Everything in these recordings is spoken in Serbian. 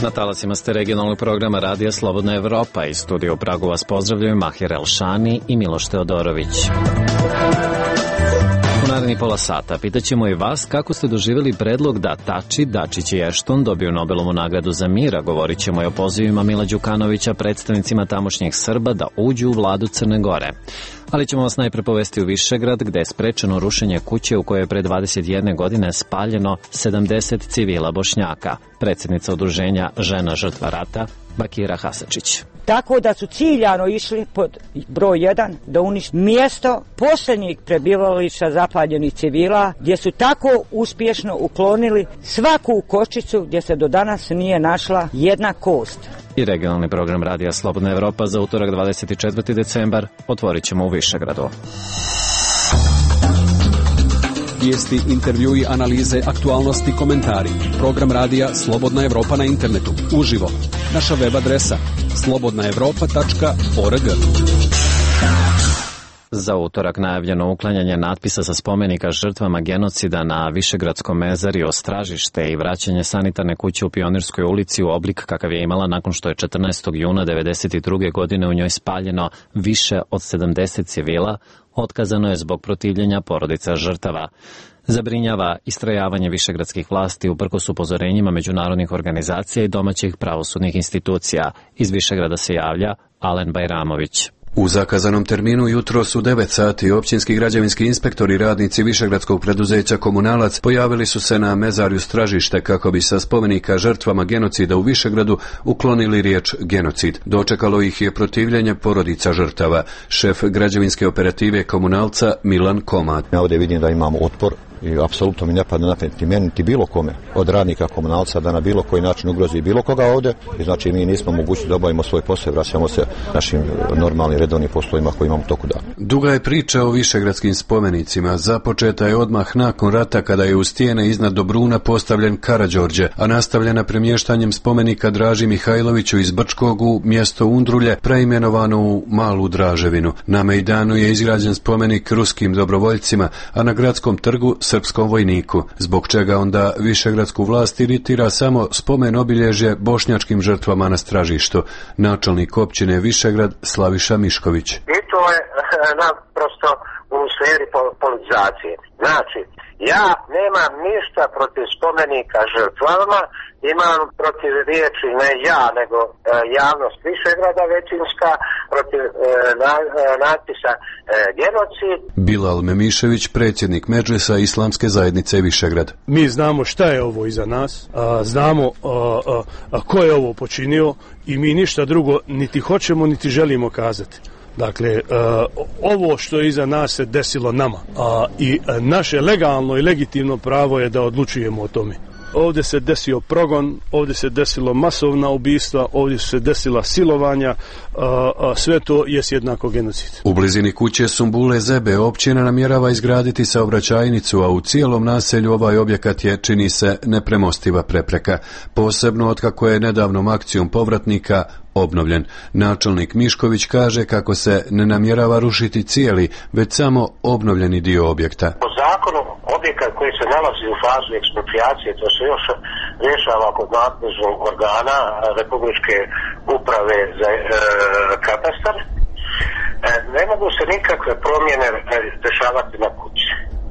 Na talasima ste regionalnog programa Radija Slobodna Evropa. Iz studija u Pragu vas pozdravljaju Mahir Elšani i Miloš Teodorović. U narednih pola sata pitaćemo i vas kako ste doživjeli predlog da Tači, Dačić i Ešton dobiju Nobelovu nagradu za mir. Govorit ćemo i o pozivima Mila Đukanovića, predstavnicima tamošnjih Srba, da uđu u vladu Crne Gore. Ali ćemo vas najpre povesti u Višegrad, gde je sprečeno rušenje kuće u kojoj je pre 21 godine spaljeno 70 civila Bošnjaka. Predsjednica udruženja Žena žrtva rata, Bakira Hasačić. Tako da su ciljano išli pod broj 1 da unište mjesto posljednjeg prebivališta zapaljenih civila, gdje su tako uspješno uklonili svaku kočicu gdje se do danas nije našla jedna kost. I regionalni program Radija Slobodna Evropa za utorak 24. decembar otvorit ćemo u Višegradu. Vijesti, intervjui, analize, aktualnosti, komentari. Program Radija Slobodna Evropa na internetu. Uživo. Naša web adresa slobodnaevropa.org. Za utorak najavljeno uklanjanje natpisa sa spomenika žrtvama genocida na Višegradskom mezariju, stražište i vraćanje sanitarne kuće u Pionirskoj ulici u oblik kakav je imala nakon što je 14. juna 1992. godine u njoj spaljeno više od 70 civila, otkazano je zbog protivljenja porodica žrtava. Zabrinjava istrajavanje višegradskih vlasti uprkos upozorenjima međunarodnih organizacija i domaćih pravosudnih institucija. Iz Višegrada se javlja Alen Bajramović. U zakazanom terminu jutros u 9 sati općinski građevinski inspektori i radnici višegradskog preduzeća Komunalac pojavili su se na mezarju Stražište kako bi sa spomenika žrtvama genocida u Višegradu uklonili riječ genocid. Dočekalo ih je protivljenje porodica žrtava. Šef građevinske operative Komunalca Milan Komad. Ja ovdje vidim da imamo otpor i apsolutno mi ne padne na pamet ni meni niti bilo kome od radnika Komunalca da na bilo koji način ugrozi bilo koga ovdje. I znači mi nismo mogući da obavimo svoj posao, vraćamo se našim normalnim redovnim poslovima koji imamo toku dana. Duga je priča o višegradskim spomenicima. Započeta je odmah nakon rata kada je u stijene iznad Dobruna postavljen Karađorđe, a nastavljena premještanjem spomenika Draži Mihajloviću iz Brčkog u mjesto Undrulje, preimenovano u Malu Draževinu. Na Mejdanu je izgrađen spomenik ruskim dobrovoljcima, a na Gradskom trgu srpskom vojniku, zbog čega onda višegradsku vlast iritira samo spomen obilježje bošnjačkim žrtvama na Stražištu. Načelnik općine Višegrad Slaviša Mišković. I to je naprosto u sferi politizacije. Znači, ja nemam ništa protiv spomenika žrtvama, imam protiv riječi ne ja, nego javnost Višegrada većinska, protiv natpisa genocid. Bilal Memišević, predsjednik Medžlisa Islamske zajednice Višegrad. Mi znamo šta je ovo iza nas, znamo ko je ovo počinio i mi ništa drugo niti hoćemo niti želimo kazati. Dakle, ovo što je iza nas se desilo nama i naše legalno i legitimno pravo je da odlučujemo o tome. Ovdje se desio progon, ovdje se desilo masovna ubistva, ovdje su se desila silovanja, sve to jest jednako genocid. U blizini kuće Sumbule Zebe općina namjerava izgraditi saobraćajnicu, a u cijelom naselju ovaj objekat je, čini se, nepremostiva prepreka. Posebno otkako je nedavnom akcijom povratnika obnovljen. Načelnik Mišković kaže kako se ne namjerava rušiti cijeli, već samo obnovljeni dio objekta. Po zakonu objekat koji se nalazi u fazi eksproprijacije, to se još rješava kod nadležnog organa Republičke uprave za katastar, ne mogu se nikakve promjene dešavati na kući.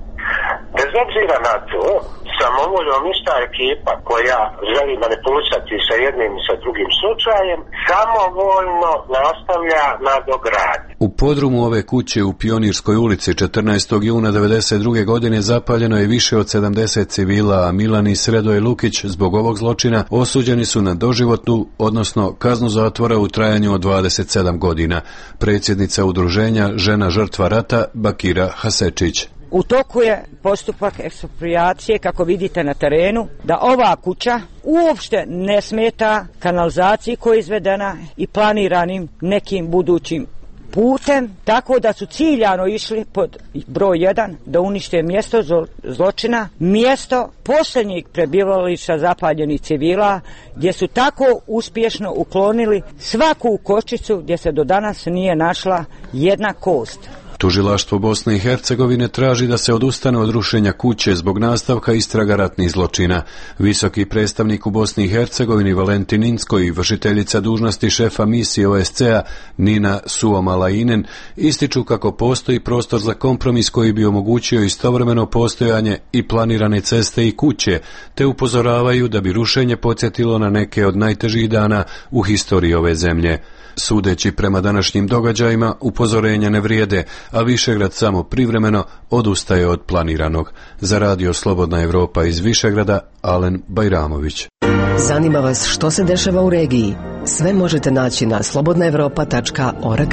Bez obzira na to, samovoljom ista ekipa koja želi manipulisati sa jednim i sa drugim slučajem, samovoljno nastavlja nadogradnju. U podrumu ove kuće u Pionirskoj ulici 14. juna 1992. godine zapaljeno je više od 70 civila, a Milan i Sredoje Lukić zbog ovog zločina osuđeni su na doživotnu, odnosno kaznu zatvora u trajanju od 27 godina. Predsjednica udruženja Žena žrtva rata Bakira Hasečić. U toku je postupak eksproprijacije, kako vidite na terenu, da ova kuća uopšte ne smeta kanalizaciji koja je izvedena i planiranim nekim budućim putem, tako da su ciljano išli pod broj 1 da unište mjesto zločina, mjesto posljednjeg prebivališta zapaljenih civila, gdje su tako uspješno uklonili svaku kočicu gdje se do danas nije našla jedna kost. Tužilaštvo Bosne i Hercegovine traži da se odustane od rušenja kuće zbog nastavka istraga ratnih zločina. Visoki predstavnik u Bosni i Hercegovini Valentin Inzko i vršiteljica dužnosti šefa misije OSCE-a Nina Suomalainen ističu kako postoji prostor za kompromis koji bi omogućio istovremeno postojanje i planirane ceste i kuće, te upozoravaju da bi rušenje podsjetilo na neke od najtežih dana u historiji ove zemlje. Sudeći prema današnjim događajima, upozorenja ne vrijede, a Višegrad samo privremeno odustaje od planiranog. Za Radio Slobodna Evropa iz Višegrada, Alen Bajramović. Zanima vas što se dešava u regiji? Sve možete naći na slobodnaevropa.org.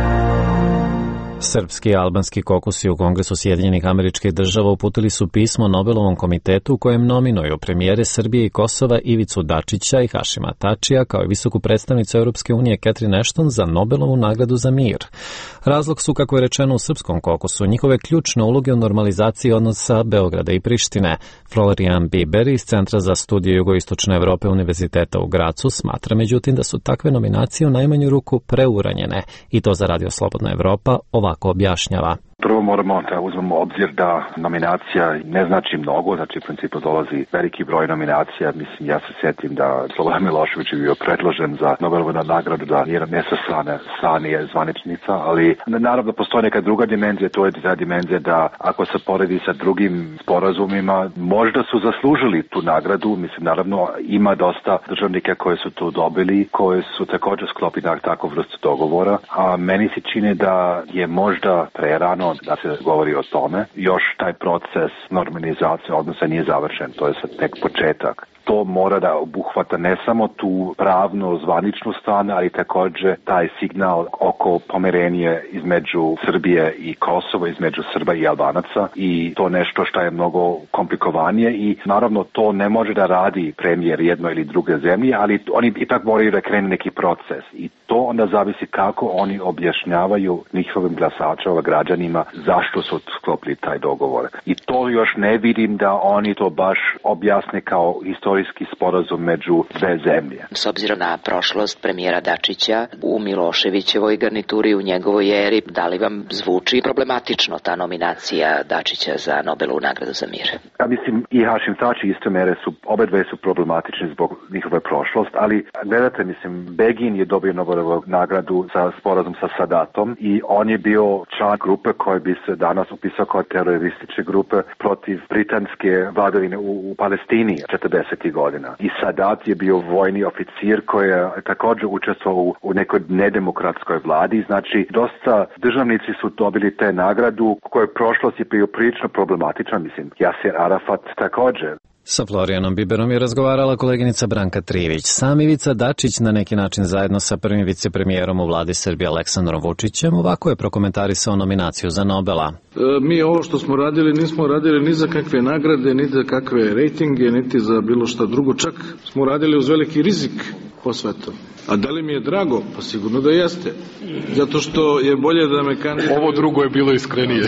Srpski i albanski kokusi u Kongresu Sjedinjenih Američkih Država uputili su pismo Nobelovom komitetu u kojem nominuju premijere Srbije i Kosova Ivicu Dačića i Hašima Tačija kao i visoku predstavnicu Europske unije Catherine Ashton za Nobelovu nagradu za mir. Razlog su, kako je rečeno u srpskom kokusu, njihove ključne uloge u normalizaciji odnosa Beograda i Prištine. Florian Biber iz Centra za studije jugoistočne Evrope Univerziteta u Gracu smatra međutim da su takve nominacije u najmanju ruku preuranjene i to za Radio Slobodna Evropa ovako objašnjava. Prvo moramo da uzmemo obzir da nominacija ne znači mnogo, znači u principu dolazi veliki broj nominacija. Mislim, ja se sjetim da Slobodan Milošević je bio predložen za Nobelovu nagradu, da ne sa strane je zvaničnica, ali naravno postoji neka druga dimenzija, to je ta dimenzija da ako se poredi sa drugim sporazumima, možda su zaslužili tu nagradu. Mislim, naravno ima dosta državnika koje su to dobili, koje su također sklopili takvu vrstu dogovora, a meni se čini da je možda prerano da se govori o tome. Još taj proces normalizacije odnosa nije završen, to je sad tek početak. To mora da obuhvata ne samo tu pravno zvaničnu stranu, ali također taj signal oko pomirenja između Srbije i Kosova, između Srba i Albanaca, i to nešto što je mnogo komplikovanije i naravno to ne može da radi premijer jedno ili druge zemlje, ali oni ipak moraju da krenu neki proces i to onda zavisi kako oni objašnjavaju njihovim glasačima, građanima, zašto su sklopili taj dogovor. I to još ne vidim da oni to baš objasne kao historijski sporazum među dve zemlje. S obzirom na prošlost premijera Dačića u Miloševićevoj garnituri, u njegovoj eri, da li vam zvuči problematično ta nominacija Dačića za Nobelovu nagradu za mir? Ja mislim i Hašim Tači isto mere obe dve su problematične zbog njihove prošlost, ali gledajte, mislim, Begin je dobio Nobelovu nagradu za sporazum sa Sadatom i on je bio član grupe koji bi se danas upisao kao terorističke grupe protiv britanske vladavine u Palestini 40. godina. I Sadat je bio vojni oficir koji je također učestvovao u nekoj nedemokratskoj vladi. Znači, dosta državnici su dobili te nagradu koje prošlost je bio prilično problematična, mislim, Jasir Arafat također. Sa Florianom Biberom je razgovarala koleginica Branka Trivić. Sam Ivica Dačić na neki način zajedno sa prvim vicepremijerom u vladi Srbije Aleksandrom Vučićem ovako je prokomentarisao nominaciju za Nobela. Mi ovo što smo radili nismo radili ni za kakve nagrade, ni za kakve rejtinge, niti za bilo šta drugo. Čak smo radili uz veliki rizik po svetu. A da li mi je drago? Pa sigurno da jeste. Zato što je bolje da me kandiduje... Ovo drugo je bilo iskrenije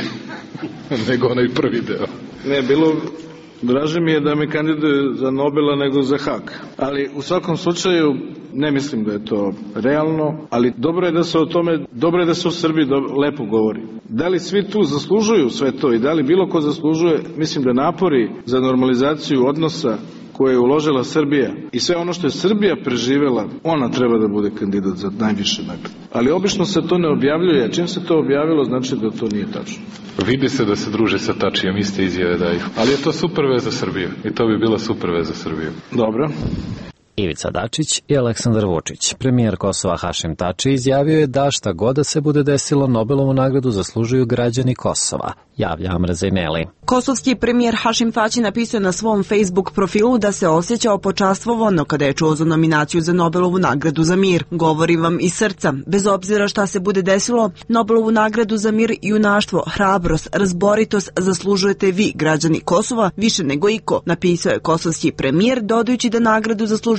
nego onaj prvi deo. Ne, bilo... Draže mi je da me kandiduje za Nobela nego za Hag. Ali u svakom slučaju ne mislim da je to realno, ali dobro je da se o tome, dobro je da se u Srbiji lepo govori. Da li svi tu zaslužuju sve to i da li bilo ko zaslužuje, mislim da napori za normalizaciju odnosa koje je uložila Srbija i sve ono što je Srbija preživela, ona treba da bude kandidat za najviše nagrade. Ali obično se to ne objavljuje, a čim se to objavilo znači da to nije tačno. Vidi se da se druže sa Tačijem, iste izjave daju. Ali je to super vez za Srbiju i to bi bila super vez za Srbiju. Dobro. Ivica Dačić i Aleksandar Vučić. Premijer Kosova Hašim Tači izjavio je da šta god da se bude desilo, Nobelovu nagradu zaslužuju građani Kosova, javlja Amra Zejneli. Kosovski premijer Hašim Tači napisao na svom Facebook profilu da se osjećao počastvovano kada je čuo za nominaciju za Nobelovu nagradu za mir. Govori vam iz srca. Bez obzira šta se bude desilo, Nobelovu nagradu za mir, junaštvo, hrabrost, razboritost zaslužujete vi, građani Kosova, više nego iko, napisao je kosovski premijer, dodajući da nagradu zaslužuju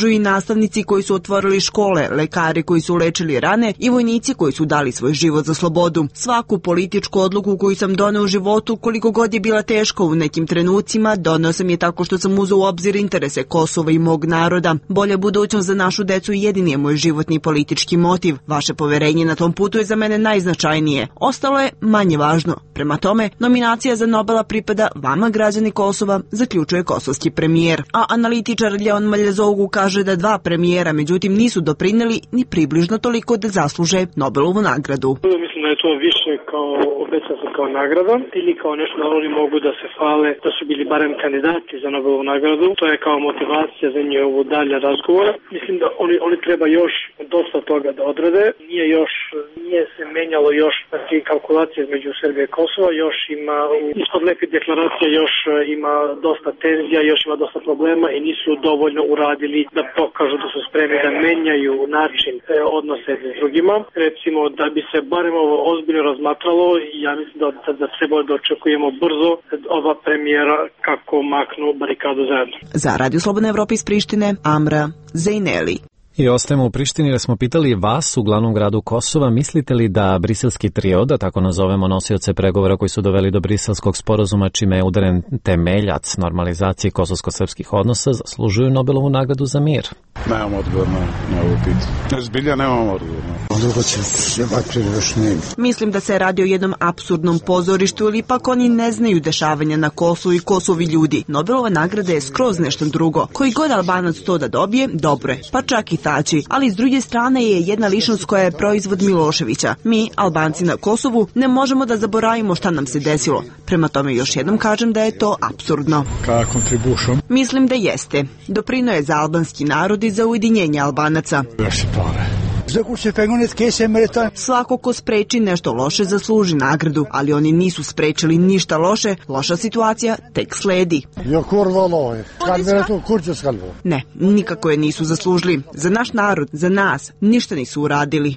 kažu i nastavnici koji su otvorili škole, lekari koji su lečili rane i vojnici koji su dali svoj život za slobodu. Svaku političku odluku koju sam doneo u životu, koliko god je bila teška u nekim trenucima, doneo sam je tako što sam uzeo u obzir interese Kosova i mog naroda. Bolja budućnost za našu decu jedini je moj životni politički motiv. Vaše poverenje na tom putu je za mene najznačajnije. Ostalo je manje važno. Prema tome, nominacija za Nobela pripada vama, građani Kosova, zaključuje kosovski premijer. A analitičar Ljeon Maljezogu kaže da dva premijera međutim nisu doprineli ni približno toliko da zasluže Nobelovu nagradu. Mislim da je to više kao obećano kao nagrada ili kao nešto da oni mogu da se hvale da su bili barem kandidati za Nobelovu nagradu. To je kao motivacija za njihovu dalje razgovora. Mislim da oni treba još dosta toga da odrade. Nije se menjalo još kalkulacije između Srbije i Kosova, još ima ispod lepih deklaracija, još ima dosta tenzija, još ima dosta problema i nisu dovoljno uradili da pokažu da su spremni da menjaju način odnose s drugima. Recimo da bi se barem ovo ozbiljno razmatralo, ja mislim da treba da očekujemo brzo ova premijera kako maknu barikadu zajedno. Za Radio Slobodna Evropa iz Prištine, Amra Zejneli. I ostajemo u Prištini jer smo pitali vas u glavnom gradu Kosova, mislite li da briselski trio, da tako nazovemo nosioce pregovora koji su doveli do briselskog sporazuma čime je udaren temeljac normalizacije kosovsko-srpskih odnosa, zaslužuju Nobelovu nagradu za mir? Nemam odgovor na ovo pitanje. Zbilja nemam odgovor. Mislim da se radi o jednom apsurdnom pozorištu ili ipak oni ne znaju dešavanja na Kosovu i Kosovi ljudi. Nobelova nagrada je skroz nešto drugo. Koji god Albanac to da dobije, dobro je, pa čak i tači. Ali s druge strane je jedna ličnost koja je proizvod Miloševića. Mi, Albanci na Kosovu, ne možemo da zaboravimo šta nam se desilo. Prema tome još jednom kažem da je to apsurdno. Mislim da jeste. Doprino je za albanski narod i za ujedinjenje Albanaca. Svako ko spreči nešto loše zasluži nagradu, ali oni nisu sprečili ništa loše, loša situacija tek sledi. Ne, nikako je nisu zaslužili. Za naš narod, za nas, ništa nisu uradili.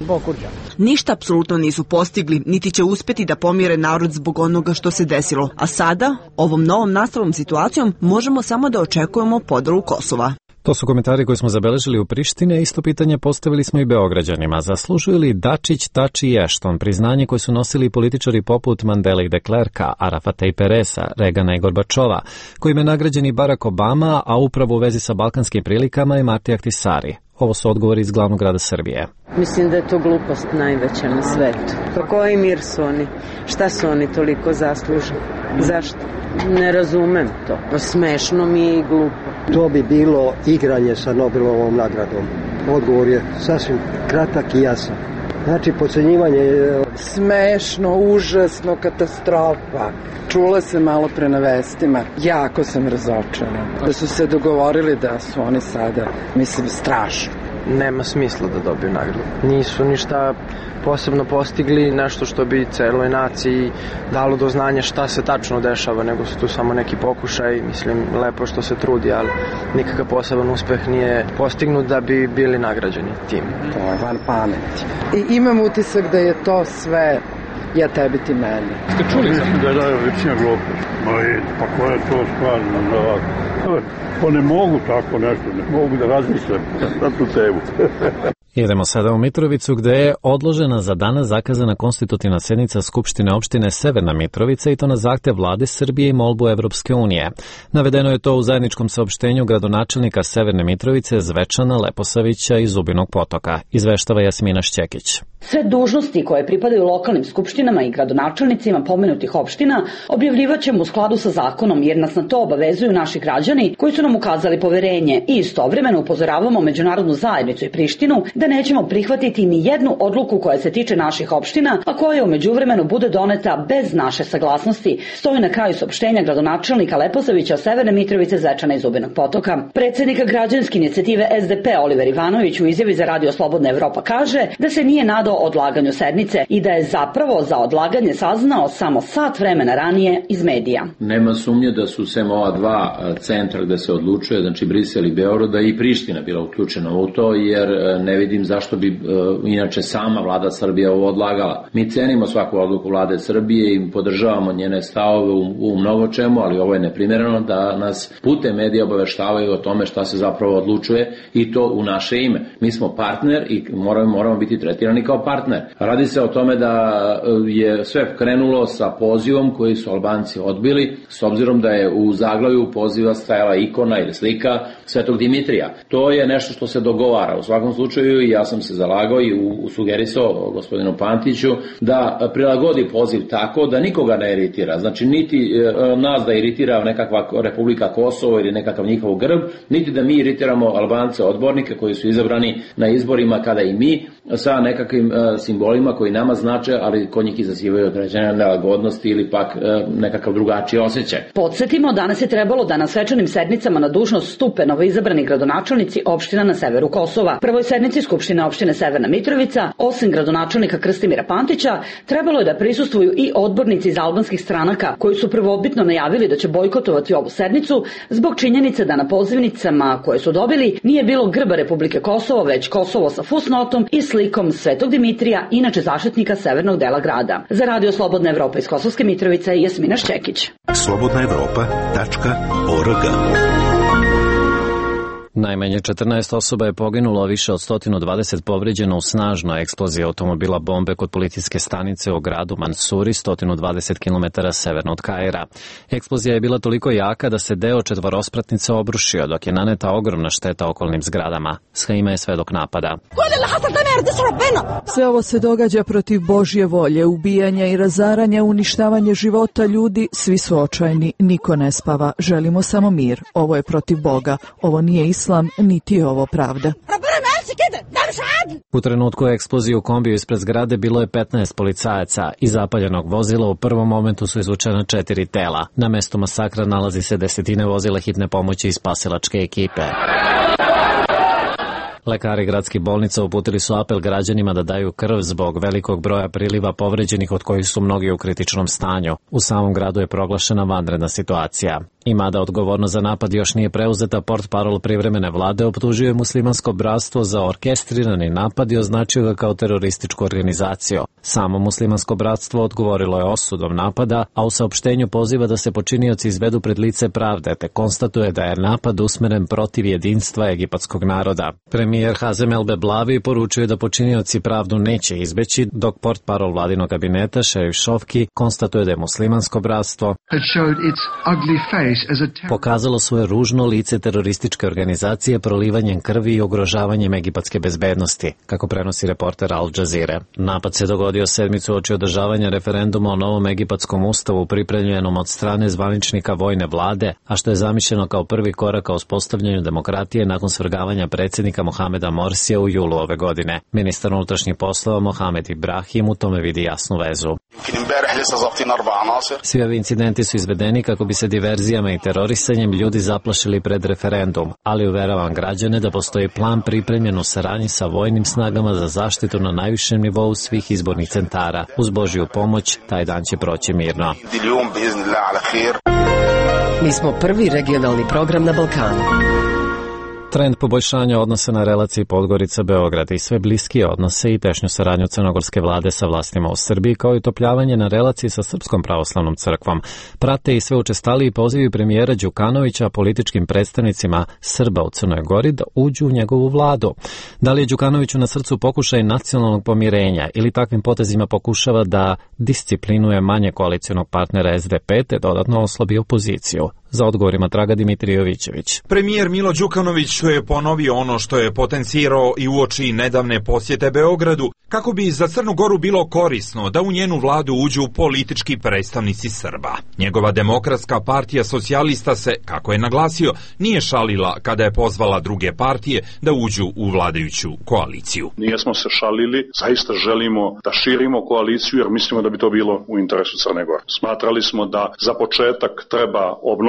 Ništa apsolutno nisu postigli, niti će uspeti da pomire narod zbog onoga što se desilo. A sada, ovom novom nastalom situacijom, možemo samo da očekujemo podelu Kosova. To su komentari koje smo zabeležili u Prištine, isto pitanje postavili smo i Beograđanima. Zaslužuju li Dačić, Tači i Ešton priznanje koje su nosili političari poput Mandela i de Klerka, Arafata i Peresa, Regana i Gorbačova, kojima je nagrađen i Barack Obama, a upravo u vezi sa balkanskim prilikama i Marti Ahtisari? Ovo su odgovori iz glavnog grada Srbije. Mislim da je to glupost najveća na svetu. Pa koji mir su oni? Šta su oni toliko zaslužili? Zašto? Ne razumem to. Smešno mi je i glupo. To bi bilo igranje sa Nobelovom nagradom. Odgovor je sasvim kratak i jasan. Znači, podcenjivanje je... Smešno, užasno, katastrofa. Čula se malo pre na vestima. Jako sam razočarana. Da su se dogovorili da su oni sada, mislim, strašno. Nema smisla da dobiju nagradu. Nisu ništa posebno postigli, nešto što bi celoj naciji dalo do znanja šta se tačno dešava, nego su tu samo neki pokušaj, mislim, lepo što se trudi, ali nikakav poseban uspeh nije postignut da bi bili nagrađeni tim. To je van pameti. I imam utisak da je to sve ja tebi ti meni. Ste čuli da je većina glupost? Pa koja je to stvar za ovako? Pa ne mogu tako nešto, ne mogu da razmislim na tu temu. Idemo sada u Mitrovicu gde je odložena za danas zakazana konstitutivna sednica Skupštine opštine Severna Mitrovica i to na zahtev vlade Srbije i molbu Evropske unije. Navedeno je to u zajedničkom saopštenju gradonačelnika Severne Mitrovice Zvečana, Leposavića i Zubinog Potoka. Izveštava Jasmina Šćekić. Sve dužnosti koje pripadaju lokalnim skupštinama i gradonačelnicima pomenutih opština objavljivaćemo u skladu sa zakonom jer nas na to obavezuju naši građani koji su nam ukazali poverenje i istovremeno upozoravamo međunarodnu zajednicu i Prištinu da nećemo prihvatiti ni jednu odluku koja se tiče naših opština, a koja u međuvremenu bude doneta bez naše saglasnosti, stoji na kraju saopštenja gradonačelnika Leposavića Severne Mitrovice, Zvečana i Zubinog Potoka. Predsednika građanske inicijative SDP Oliver Ivanović u izjavi za Radio Slobodna Evropa kaže da se nije nadao o odlaganju sednice i da je zapravo za odlaganje saznao samo sat vremena ranije iz medija. Nema sumnje da su sem ova dva centra gde se odlučuje, znači Brisel i Beograd, da i Priština bila uključena u to, jer ne vidim zašto bi inače sama vlada Srbije ovo odlagala. Mi cenimo svaku odluku vlade Srbije i podržavamo njene stavove u mnogo čemu, ali ovo je neprimereno da nas putem medija obaveštavaju o tome šta se zapravo odlučuje i to u naše ime. Mi smo partner i moramo biti tretirani kao partner. Radi se o tome da je sve krenulo sa pozivom koji su Albanci odbili, s obzirom da je u zaglavlju poziva stajala ikona ili slika Svetog Dimitrija. To je nešto što se dogovara. U svakom slučaju i ja sam se zalagao i sugerisao gospodinu Pantiću da prilagodi poziv tako da nikoga ne iritira. Znači niti nas da iritira nekakva Republika Kosovo ili nekakav njihov grb, niti da mi iritiramo Albance odbornike koji su izabrani na izborima kada i mi sa nekakvim simbolima koji nama znače, ali kod njih izazivaju određene nelagodnosti ili pak nekakav drugačiji osjećaj. Podsjetimo, danas je trebalo da na svečanim sednicama na dužnost stupe novoizabrani gradonačelnici opština na severu Kosova. Prvoj sednici Skupštine opštine Severna Mitrovica, osim gradonačelnika Krstimira Pantića, trebalo je da prisustvuju i odbornici iz albanskih stranaka koji su prvobitno najavili da će bojkotovati ovu sednicu zbog činjenice da na pozivnicama koje su dobili nije bilo grba Republike Kosovo, već Kosovo sa fusnotom i slikom Svetog Dimitrija, inače zaštitnika severnog dela grada. Za Radio Slobodna Evropa iz Kosovske Mitrovice, Jasmina Šćekić. slobodnaevropa.org. Najmanje 14 osoba je poginulo, a više od 120 povređeno u snažnoj eksploziji automobila bombe kod policijske stanice u gradu Mansuri, 120 km severno od Kaira. Eksplozija je bila toliko jaka da se deo četvorospratnice obrušio, dok je naneta ogromna šteta okolnim zgradama. Shaima je svedok napada. Sve ovo se događa protiv Božje volje, ubijanja i razaranja, uništavanje života ljudi, svi su očajni, niko ne spava, želimo samo mir. Ovo je protiv Boga, ovo nije islam, niti je ovo pravda. U trenutku eksplozije u kombiju ispred zgrade bilo je 15 policajaca. Iz zapaljenog vozila u prvom momentu su izvučena 4 tela. Na mestu masakra nalazi se desetine vozila hitne pomoći i spasilačke ekipe. Lekari gradskih bolnica uputili su apel građanima da daju krv zbog velikog broja priliva povređenih, od kojih su mnogi u kritičnom stanju. U samom gradu je proglašena vanredna situacija. I mada odgovornost za napad još nije preuzeta, portparol privremene vlade optužio Muslimansko bratstvo za orkestrirani napad i označio ga kao terorističku organizaciju. Samo Muslimansko bratstvo odgovorilo je osudom napada, a u saopštenju poziva da se počinioci izvedu pred lice pravde, te konstatuje da je napad usmeren protiv jedinstva egipatskog naroda. Premijer Hazem El Beblavi poručuje da počinioci pravdu neće izbeći, dok portparol vladinog kabineta Šerif Šofki konstatuje da je Muslimansko bratstvo pokazalo svoje ružno lice terorističke organizacije prolivanjem krvi i ugrožavanjem egipatske bezbednosti, kako prenosi reporter Al Jazeera. Napad se dogodio sedmicu uoči održavanja referenduma o novom egipatskom ustavu pripremljenom od strane zvaničnika vojne vlade, a što je zamišljeno kao prvi korak ka uspostavljanju demokratije nakon svrgavanja predsjednika Mohameda Morsija u julu ove godine. Ministar unutrašnjih poslova Mohamed Ibrahim u tome vidi jasnu vezu. Svi ovi incidenti su izvedeni kako bi se diverzijama i terorisanjem ljudi zaplašili pred referendum, ali uveravam građane da postoji plan pripremljen u saradnji sa vojnim snagama za zaštitu na najvišem nivou svih izbornih centara. Uz Božju pomoć, taj dan će proći mirno. Mi smo prvi regionalni program na Balkanu. Trend poboljšanja odnosa na relaciji Podgorica-Beograd i sve bliskije odnose i tešnju saradnju crnogorske vlade sa vlastima u Srbiji, kao i topljavanje na relaciji sa Srpskom pravoslavnom crkvom. Prate i sve učestaliji pozivi premijera Đukanovića političkim predstavnicima Srba u Crnoj Gori da uđu u njegovu vladu. Da li je Đukanoviću na srcu pokušaj nacionalnog pomirenja ili takvim potezima pokušava da disciplinuje manje koalicionog partnera SDP te dodatno oslabi opoziciju? Za odgovorima traga Dimitrij Jovićević. Premijer Milo Đukanović je ponovio ono što je potencirao i uoči nedavne posjete Beogradu, kako bi za Crnu Goru bilo korisno da u njenu vladu uđu politički predstavnici Srba. Njegova Demokratska partija socijalista se, kako je naglasio, nije šalila kada je pozvala druge partije da uđu u vladajuću koaliciju. Nijesmo se šalili, zaista želimo da širimo koaliciju jer mislimo da bi to bilo u interesu Crne Gore. Smatrali smo da za početak treba obnoviti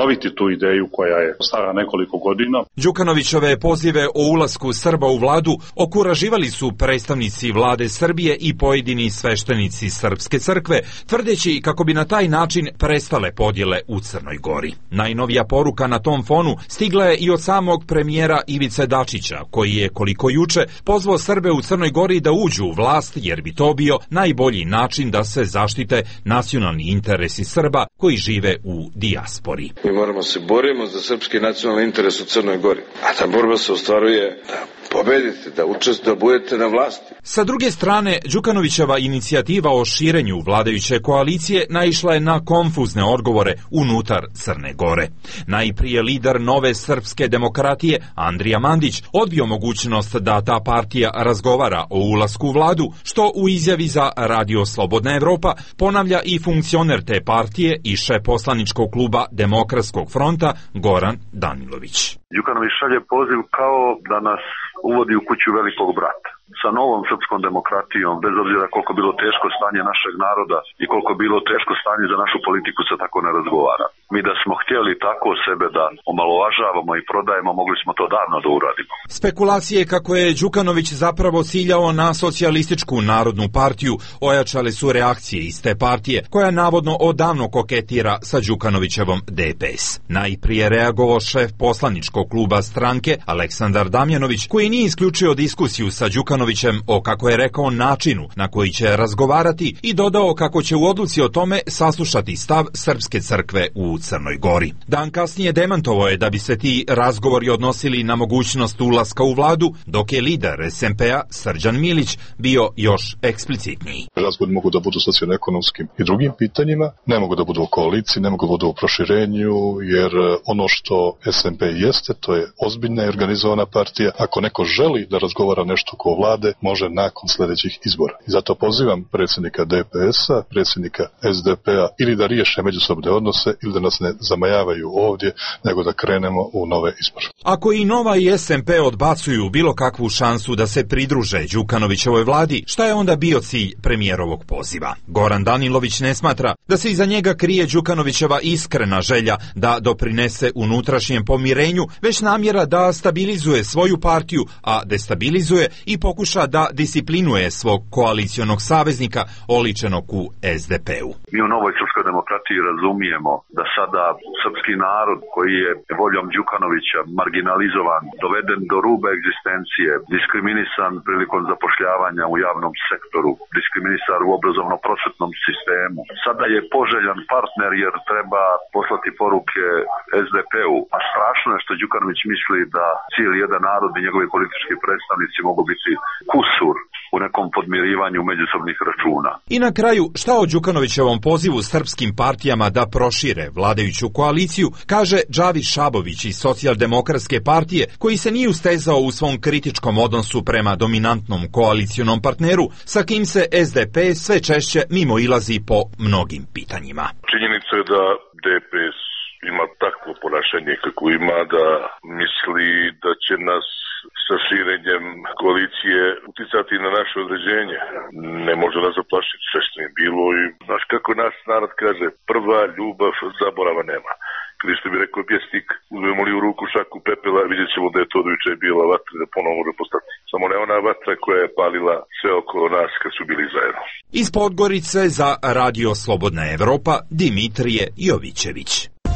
obnoviti tu ideju koja je stara nekoliko godina. Đukanovićove pozive o ulasku Srba u vladu okuraživali su predstavnici vlade Srbije i pojedini sveštenici Srpske crkve, tvrdeći kako bi na taj način prestale podjele u Crnoj Gori. Najnovija poruka na tom fonu stigla je i od samog premijera Ivice Dačića, koji je, koliko juče, pozvao Srbe u Crnoj Gori da uđu u vlast, jer bi to bio najbolji način da se zaštite nacionalni interesi Srba koji žive u dijaspori. Mi moramo se borimo za srpski nacionalni interes u Crnoj Gori, a ta borba se ostvaruje da pobedite, da budete na vlasti. Sa druge strane, Đukanovićeva inicijativa o širenju vladajuće koalicije naišla je na konfuzne odgovore unutar Crne Gore. Najprije lider Nove srpske demokratije, Andrija Mandić, odbio mogućnost da ta partija razgovara o ulasku u vladu, što u izjavi za Radio Slobodna Evropa ponavlja i funkcioner te partije i šef poslaničkog kluba Demokratskog fronta Goran Danilović. Đukanović šalje poziv kao da nas uvodi u kuću velikog brata. Sa novom srpskom demokratijom, bez obzira koliko bilo teško stanje našeg naroda i koliko bilo teško stanje za našu politiku, se tako ne razgovara. Mi da smo htjeli tako sebe da omalovažavamo i prodajemo, mogli smo to davno da uradimo. Spekulacije kako je Đukanović zapravo ciljao na Socijalističku narodnu partiju ojačale su reakcije iz te partije, koja navodno odavno koketira sa Đukanovićevom DPS. Najprije reagovao šef poslaničkog kluba stranke Aleksandar Damjanović, koji nije isključio diskusiju sa Đukanovićem o, kako je rekao, načinu na koji će razgovarati i dodao kako će u odluci o tome saslušati stav Srpske crkve u Crnoj Gori. Dan kasnije demantovao je da bi se ti razgovori odnosili na mogućnost ulaska u vladu, dok je lider SMP-a Srđan Milić bio još eksplicitniji. Razgovori mogu da budu socijalno-ekonomskim i drugim pitanjima, ne mogu da budu u koaliciji, ne mogu da budu u proširenju, jer ono što SMP jeste, to je ozbiljna i organizovana partija. Ako neko želi da razgovara nešto oko vlade, može nakon sljedećih izbora. I zato pozivam predsjednika DPS-a, predsjednika SDP-a ili da riješe međusobne odnose ili da nas ne zamajavaju ovdje, nego da krenemo u nove izbore. Ako i Nova i SMP odbacuju bilo kakvu šansu da se pridruže Đukanovićevoj vladi, šta je onda bio cilj premijerovog poziva? Goran Danilović ne smatra da se iza njega krije Đukanovićeva iskrena želja da doprinese unutrašnjem pomirenju, već namjera da stabilizuje svoju partiju, a destabilizuje i pokuša da disciplinuje svog koalicionog saveznika oličenog u SDP-u. Mi u Novoj srpskoj demokratiji razumijemo da sada srpski narod koji je voljom Đukanovića marginalizovan, doveden do ruba egzistencije, diskriminisan prilikom zapošljavanja u javnom sektoru, diskriminisan u obrazovno-prosvetnom sistemu, sada je poželjan partner jer treba poslati poruke SDP-u. A strašno je što Đukanović misli da cijeli jedan narod i njegovi politički predstavnici mogu biti kusur u nekom podmirivanju međusobnih računa. I na kraju, šta o Đukanovićevom pozivu srpskim partijama da prošire vladajuću koaliciju, kaže Džavi Šabović iz Socijaldemokratske partije, koji se nije ustezao u svom kritičkom odnosu prema dominantnom koalicionom partneru, sa kim se SDP sve češće mimoilazi po mnogim pitanjima. Činjenica je da DPS ima takvo ponašanje kako ima, da misli da će nas sa širenjem koalicije uticati na naše određenje. Ne može nas zaplašiti sve što je bilo i, znaš kako nas narod kaže, prva ljubav zaborava nema. Ili što bi rekao pjesnik, uzmemo li u ruku šaku pepela, vidjet ćemo da je to juče bila vatra, da ponovo može postati. Samo ne ona vatra koja je palila sve okolo nas kad su bili zajedno. Iz Podgorice za Radio Slobodna Evropa, Dimitrije Jovićević.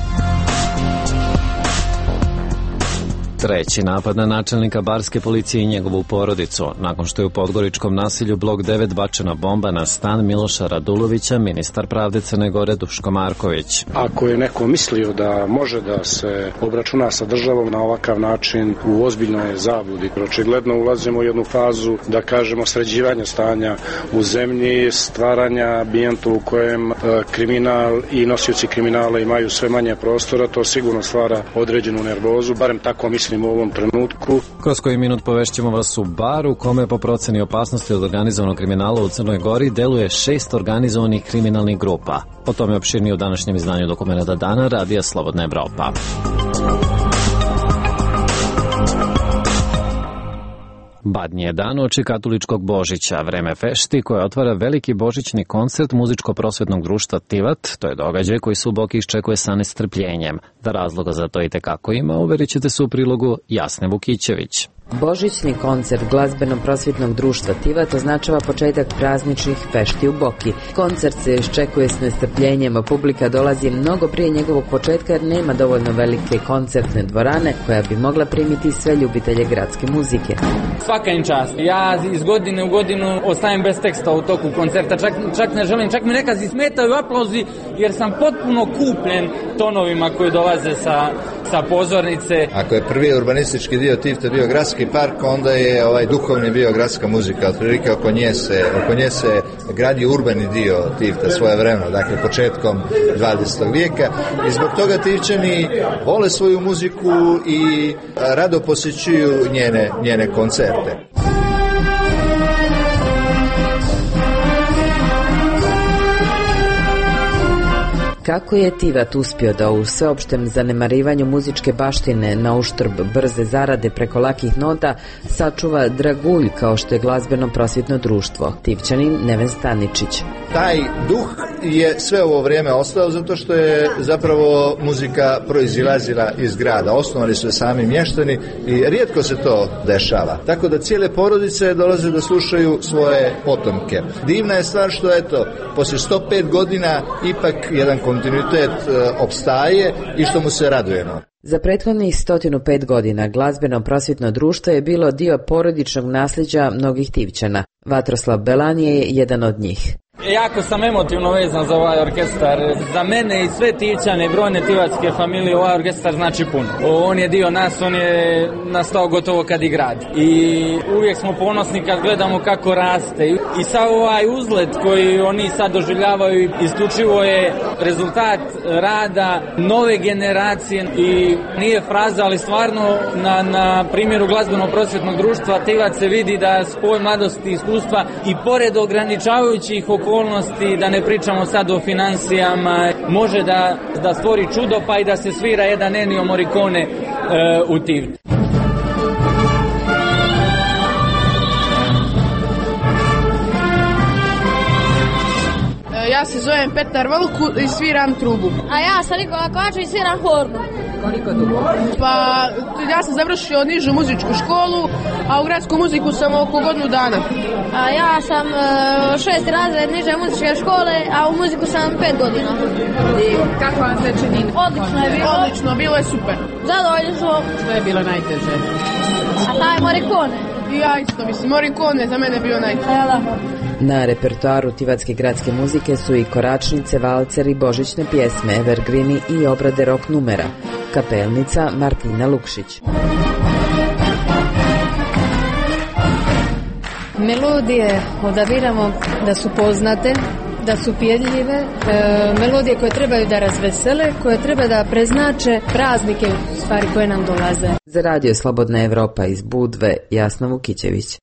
Treći napad na načelnika barske policije i njegovu porodicu. Nakon što je u podgoričkom nasilju Blok 9 bačena bomba na stan Miloša Radulovića, ministar pravde Crne Gore Duško Marković. Ako je neko mislio da može da se obračuna sa državom na ovakav način, u ozbiljnoj je zabludi. Očigledno ulazimo u jednu fazu, da kažemo, sređivanja stanja u zemlji, stvaranja ambijenta u kojem kriminal i nosioci kriminala imaju sve manje prostora. To sigurno stvara određenu nervozu, barem tako mislim u ovom trenutku. Kroz koji minut povešćemo vas u bar u kome po proceni opasnosti od organizovanog kriminala u Crnoj Gori deluje 6 organizovanih kriminalnih grupa. O tome opširnije u današnjem izdanju Dokumenta dana Radija Slobodna Evropa. Badnji je dan oči katoličkog Božića, vreme fešti koje otvara veliki božićni koncert muzičko-prosvetnog društva Tivat. To je događaj koji se u Boki iščekuje sa nestrpljenjem. Da razloga za to i tekako ima, uverit ćete se u prilogu Jasne Vukićević. Božićni koncert glazbeno-prosvjetnog društva Tivat označava početak prazničnih fešti u Boki. Koncert se iščekuje s nestrpljenjem, a publika dolazi mnogo prije njegovog početka jer nema dovoljno velike koncertne dvorane koja bi mogla primiti sve ljubitelje gradske muzike. Svaka im čast. Ja iz godine u godinu ostajem bez teksta u toku koncerta, čak ne želim, čak mi nekad smetaju aplauzi jer sam potpuno kupljen tonovima koji dolaze sa pozornice. Ako je prvi urbanistički dio Tivta bio gradski park, onda je ovaj duhovni bio gradska muzika. Otprilike oko nje se gradi urbani dio Tivta svojevremeno, dakle početkom 20. vijeka. I zbog toga Tivčani vole svoju muziku i rado posjećuju njene koncerte. Kako je Tivat uspio da u sveopštem zanemarivanju muzičke baštine na uštrb brze zarade preko lakih nota sačuva dragulj kao što je glazbeno-prosvjetno društvo? Tivčanin Neven Staničić. Taj duh je sve ovo vrijeme ostao zato što je zapravo muzika proizilazila iz grada. Osnovali su je sami mještani i rijetko se to dešava. Tako da cijele porodice dolaze da slušaju svoje potomke. Divna je stvar što poslije 105 godina ipak jedan kontinuitet opstaje i što mu se radujemo. Za prethodnih 105 godina glazbeno-prosvjetno društvo je bilo dio porodičnog nasljeđa mnogih Tivčana. Vatroslav Belanije je jedan od njih. Jako sam emotivno vezan za ovaj orkestar. Za mene i sve Tivčane, brojne tivatske familije, ovaj orkestar znači puno. On je dio nas, on je nastao gotovo kad i grad. I uvijek smo ponosni kad gledamo kako raste. I sav ovaj uzlet koji oni sad doživljavaju isključivo je rezultat rada nove generacije. I nije fraza, ali stvarno na primjeru glazbeno-prosvjetnog društva Tivat se vidi da spoj mladosti i iskustva i pored ograničavajućih okolnosti, da ne pričamo sad o financijama, može da stvori čudo pa i da se svira jedan Ennio Morricone u Tivtu. Ja se zovem Petar Volku i sviram trubu. A ja sam Nikola Kovača i sviram hornu. Koliko dugo? Pa ja sam završio nižu muzičku školu, a u gradsku muziku sam oko godinu dana. A ja sam 6. razred niže muzičke škole, a u muziku sam 5 godina. I kako vam se čini? Odlično je bilo. Odlično, bilo je super. Zadovoljno smo. Što je bilo najteže? A taj Morricone. I ja isto mislim, Morricone za mene bio najteže. Na repertoaru tivatske gradske muzike su i koračnice, valceri, božićne pjesme, evergrini i obrade rock numera. Kapelnica Martina Lukšić. Melodije odabiramo da su poznate, da su pjedljive, melodije koje trebaju da razvesele, koje treba da preznače praznike u stvari koje nam dolaze. Za radio Slobodna Evropa iz Budve, Jasna Vukićević.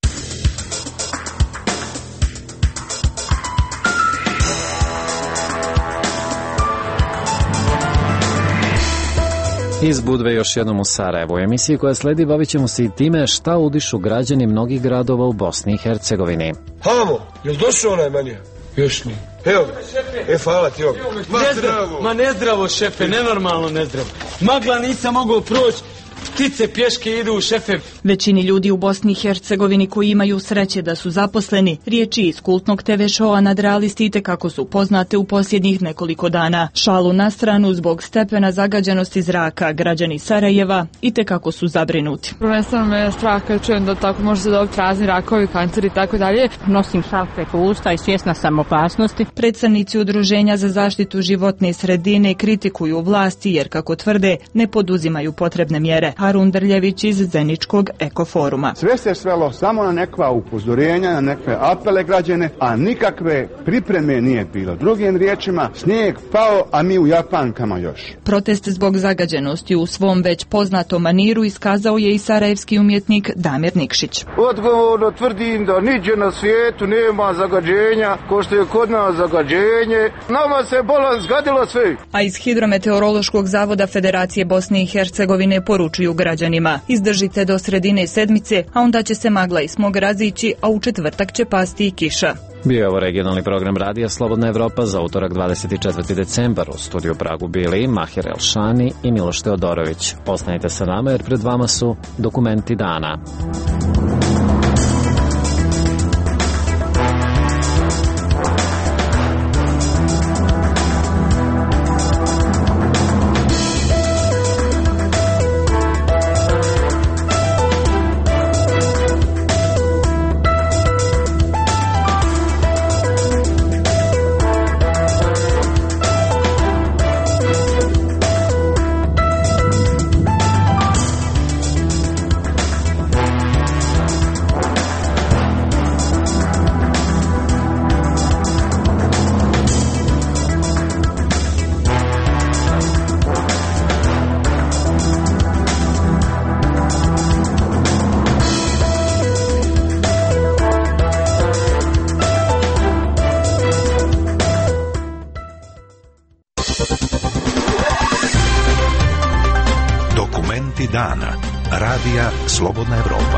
Iz Budve još jednom u Sarajevu. U emisiji koja sledi bavit ćemo se i time šta udišu građani mnogih gradova u Bosni i Hercegovini. Hamo, jel došao onaj manija? Još nije. Evo ga, hvala ti ovdje. Ma nezdravo, šefe, nenormalno nezdravo. Magla nisam mogao proći. Ptice pješke idu, šefe. Većini ljudi u Bosni i Hercegovini koji imaju sreće da su zaposleni, riječi iz kultnog TV showa nadrealisti itekako su poznate u posljednjih nekoliko dana. Šalu na stranu, zbog stepena zagađenosti zraka, građani Sarajeva itekako su zabrinuti. Prvenstveno me strah kad čujem da tako može se dobiti razni rakovi, kanceri i tako dalje. Nosim šal preko usta i svjesna sam opasnosti. Predstavnici Udruženja za zaštitu životne sredine kritikuju vlasti jer, kako tvrde, ne poduzimaju potrebne mjere. Harun Drljević iz Zeničkog ekoforuma. Sve se svelo samo na nekva upozorenja, na nekve apele građane, a nikakve pripreme nije bilo. Drugim riječima, snijeg pao, a mi u Japankama još. Protest zbog zagađenosti u svom već poznatom maniru iskazao je i sarajevski umjetnik Damir Nikšić. Odgovorno tvrdim da niđe na svijetu nema zagađenja, ko što je kod nas zagađenje. Nama se bolan zgadilo sve. A iz Hidrometeorološkog zavoda Federacije Bosne i Hercegovine poručuju građanima. Izdržite do sredine sedmice, a onda će se magla i smog razići, a u četvrtak će pasti i kiša. Bio je ovo regionalni program radija Slobodna Evropa za utorak 24. decembar. U studiju Pragu bili Mahir Elšani i Miloš Teodorović. Ostanite sa nama jer pred vama su dokumenti dana. Dana. Radija Slobodna Evropa.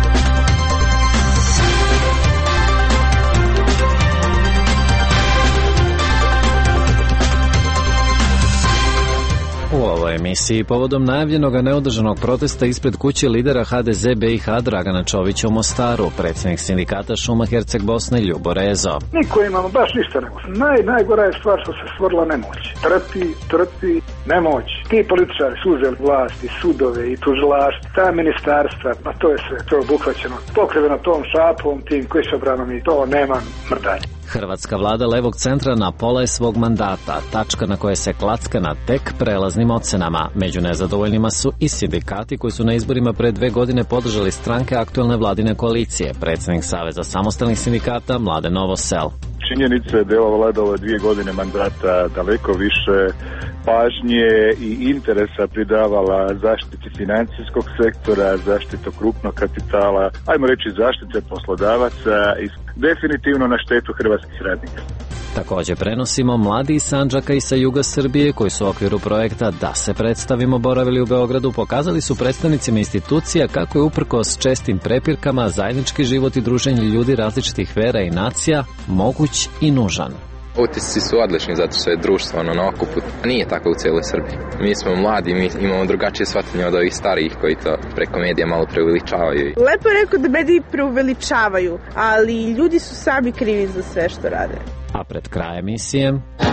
U ovoj emisiji povodom najavljenog neodržanog protesta ispred kuće lidera HDZ BiH Dragana Čovića u Mostaru, predsjednik sindikata Šuma Herceg Bosne Ljubo Rezo. Niko imamo baš ništa nego. Najgora je stvar što se stvorila nemoć. Trpi nemoć. Ti političari su uzeli vlast i sudove i tužilaštva, ta ministarstva, pa to je sve, to je obuhvaćeno. Pokriveno tom šapom, tim kišobranom i to nema mrdanja. Hrvatska vlada levog centra na pola je svog mandata, tačka na koje se klacka na tek prelaznim ocenama. Među nezadovoljnima su i sindikati koji su na izborima pre 2 godine podržali stranke aktuelne vladine koalicije, predsjednik Saveza samostalnih sindikata Mladen Novosel. Činjenica je da je ova vlada ove 2 godine mandata daleko više pažnje i interesa pridavala zaštiti financijskog sektora, zaštitu krupnog kapitala, ajmo reći zaštite poslodavaca i definitivno na štetu hrvatskih radnika. Također prenosimo mladi iz Sandžaka i sa juga Srbije koji su u okviru projekta Da se predstavimo boravili u Beogradu, pokazali su predstavnicima institucija kako je uprkos čestim prepirkama zajednički život i druženje ljudi različitih vera i nacija moguć i nužan. Utisci su odlični zato što je društvo na okupu. Nije tako u cijeloj Srbiji. Mi smo mladi, mi imamo drugačije shvatanje od ovih starijih koji to preko medija malo preuveličavaju. Lepo je rekao da mediji preuveličavaju, ali ljudi su sami krivi za sve što rade. A pred krajem emisije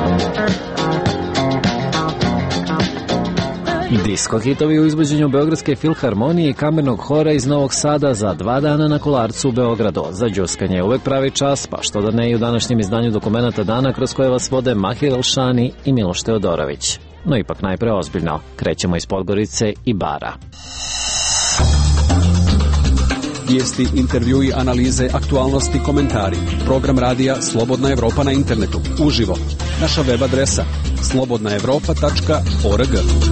disko hitovi u izvođenju Beogradske filharmonije i kamernog hora iz Novog Sada za 2 dana na Kolarcu u Beogradu. Za đuskanje je uvek pravi čas, pa što da ne i u današnjem izdanju Dokumenata dana kroz koje vas vode Mahir Elšani i Miloš Teodorović. No ipak najpre ozbiljno, krećemo iz Podgorice i Bara. Vijesti, intervjui, analize, aktualnosti, komentari. Program radija Slobodna Evropa na internetu. Uživo. Naša web adresa slobodnaevropa.org.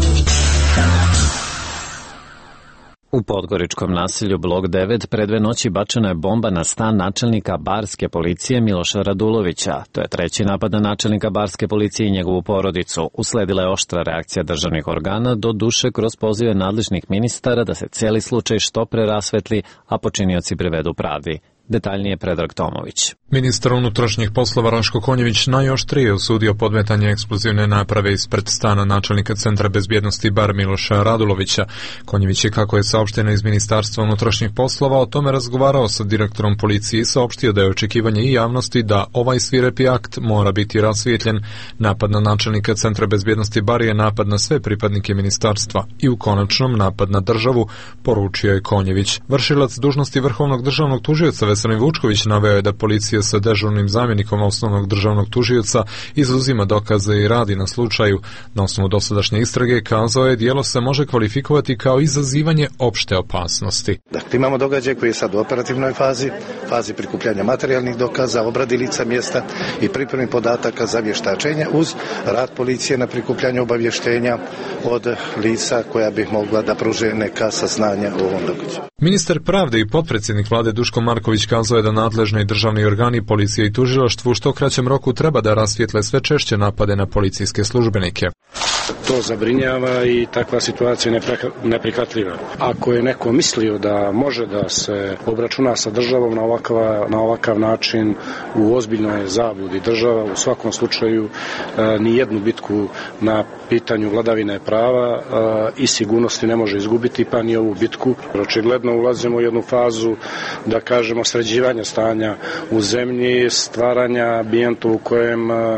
U podgoričkom naselju Blok 9 pre 2 noći bačena je bomba na stan načelnika barske policije Miloša Radulovića. To je 3. napad na načelnika barske policije i njegovu porodicu. Usledila je oštra reakcija državnih organa, do duše kroz pozive nadležnih ministara da se cijeli slučaj što pre rasvetli, a počinioci privedu pravdi. Detaljnije Predrag Tomović. Ministar unutrašnjih poslova Raško Konjević najoštrije osudio podmetanje eksplozivne naprave ispred stana načelnika Centra bezbjednosti Bar Miloša Radulovića. Konjević je, kako je saopšteno iz Ministarstva unutrašnjih poslova, o tome razgovarao sa direktorom policije i saopštio da je očekivanje i javnosti da ovaj svirepi akt mora biti rasvijetljen. Napad na načelnika Centra bezbjednosti Bar je napad na sve pripadnike ministarstva i u konačnom napad na državu, poručio je Konjević. Vršilac dužnosti vrhovnog državnog tužioca Veselin Vučković naveo je da policija sa dežurnim zamjenikom osnovnog državnog tužioca izuzima dokaze i radi na slučaju. Na osnovu dosadašnje istrage kazao je djelo se može kvalifikovati kao izazivanje opšte opasnosti. Dakle, imamo događaj koji je sad u operativnoj fazi prikupljanja materijalnih dokaza, obradi lica mjesta i pripremi podataka za vještačenje uz rad policije na prikupljanju obavještenja od lica koja bi mogla da pruže neka saznanja u ovom događaju. Ministar pravde i potpredsjednik vlade Duško Marković kazao je da nadležni državni organi, policije i tužilaštvu u što kraćem roku treba da rasvijetle sve češće napade na policijske službenike. To zabrinjava i takva situacija je neprihvatljiva. Ako je neko mislio da može da se obračuna sa državom na ovakav način, u ozbiljnoj zabludi. Država u svakom slučaju ni jednu bitku na pitanju vladavine prava i sigurnosti ne može izgubiti, pa ni ovu bitku. Očigledno ulazimo u jednu fazu, da kažemo, sređivanja stanja u zemlji, stvaranja ambijenta u kojem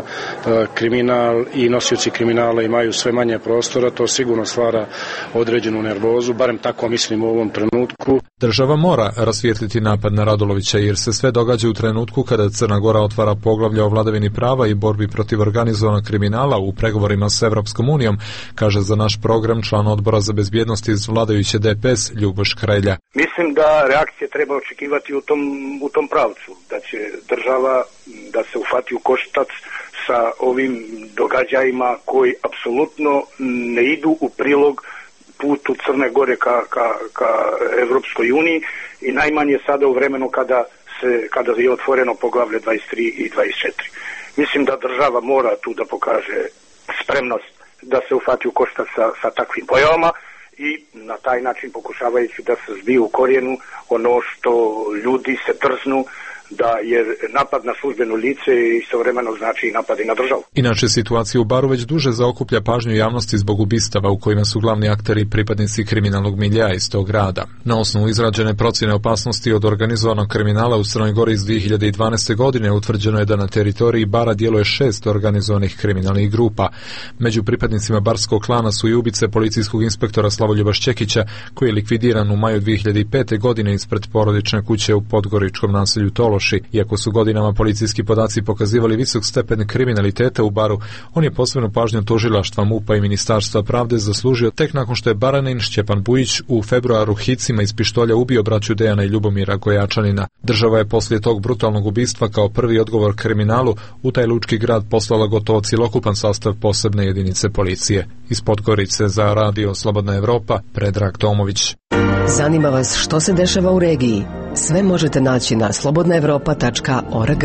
kriminal i nosioci kriminala imaju sve manje prostora. To sigurno stvara određenu nervozu, barem tako mislim u ovom trenutku. Država mora rasvijetliti napad na Radulovića jer se sve događa u trenutku kada Crna Gora otvara poglavlje o vladavini prava i borbi protiv organizovanog kriminala u pregovorima s Evropskom unijom, kaže za naš program član odbora za bezbjednost iz vladajuće DPS Ljuboš Krelja. Mislim da reakcije treba očekivati u tom pravcu, da će država da se uhvati u koštac sa ovim događajima koji apsolutno ne idu u prilog putu Crne Gore ka Evropskoj uniji i najmanje sada u vremenu kada je otvoreno poglavlje 23 i 24. Mislim da država mora tu da pokaže spremnost da se uhvati u koštac sa takvim pojavama i na taj način pokušavajući da se zbiju u korijenu ono što ljudi se trznu da je napad na službeno lice i istovremeno znači napad i na državu. Inače, situacija u Baru već duže zaokuplja pažnju javnosti zbog ubistava u kojima su glavni akteri pripadnici kriminalnog milja iz tog grada. Na osnovu izrađene procjene opasnosti od organizovanog kriminala u Crnoj Gori iz 2012. godine utvrđeno je da na teritoriji Bara djeluje 6 organizovanih kriminalnih grupa. Među pripadnicima barskog klana su i ubice policijskog inspektora Slavoljuba Šćekića, koji je likvidiran u maju 2005. godine ispred porodične kuće u podgoričkom naselju Tološi. Iako su godinama policijski podaci pokazivali visok stepen kriminaliteta u Baru, on je posebnu pažnju tužilaštva MUP-a i Ministarstva pravde zaslužio tek nakon što je Baranin Šćepan Bujić u februaru hicima iz pištolja ubio braću Dejana i Ljubomira Gojačanina. Država je poslije tog brutalnog ubistva kao prvi odgovor kriminalu u taj lučki grad poslala gotovo cjelokupan sastav posebne jedinice policije. Iz Podgorice za Radio Slobodna Evropa, Predrag Tomović. Zanima vas što se dešava u regiji? Sve možete naći na slobodnaevropa.org.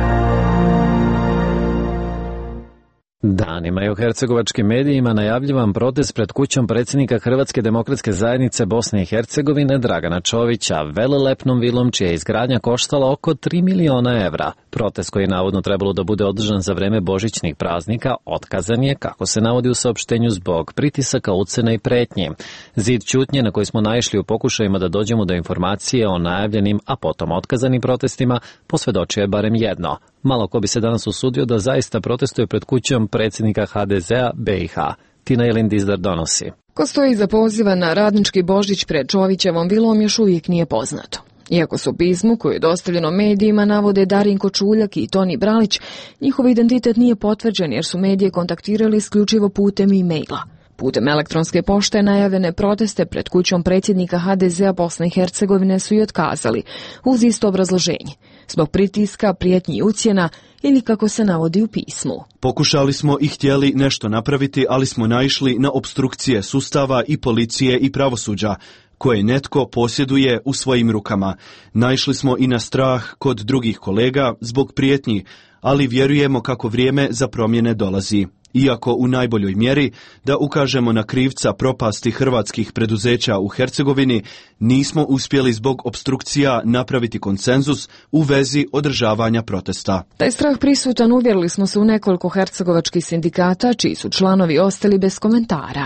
Danima je u hercegovačkim medijima najavljivan protest pred kućom predsjednika Hrvatske demokratske zajednice Bosne i Hercegovine Dragana Čovića velelepnom vilom čija je izgradnja koštala oko 3 miliona evra. Protest koji je navodno trebalo da bude održan za vreme božićnih praznika otkazan je, kako se navodi u saopštenju, zbog pritisaka, ucena i pretnje. Zid ćutnje na koji smo naišli u pokušajima da dođemo do informacije o najavljenim, a potom otkazanim protestima posvjedočio je barem jedno. Malo ko bi se danas usudio da zaista protestuje pred kućom predsjednika HDZ-a BiH. Tina Jelindizdar donosi. Ko stoji iza poziva na radnički Božić pred Čovićevom vilom još uvijek nije poznato. Iako su u pismu koje je dostavljeno medijima navode Darinko Čuljak i Toni Bralić, njihov identitet nije potvrđen jer su medije kontaktirali isključivo putem e-maila. Putem elektronske pošte najavljene proteste pred kućom predsjednika HDZ-a Bosne i Hercegovine su i otkazali, uz isto obrazloženje, zbog pritiska, prijetnji i ucjena ili kako se navodi u pismu. Pokušali smo i htjeli nešto napraviti, ali smo naišli na opstrukcije sustava i policije i pravosuđa, koje netko posjeduje u svojim rukama. Naišli smo i na strah kod drugih kolega zbog prijetnji, ali vjerujemo kako vrijeme za promjene dolazi. Iako u najboljoj mjeri da ukažemo na krivca propasti hrvatskih preduzeća u Hercegovini, nismo uspjeli zbog opstrukcija napraviti konsenzus u vezi održavanja protesta. Taj strah prisutan uvjerili smo se u nekoliko hercegovačkih sindikata, čiji su članovi ostali bez komentara.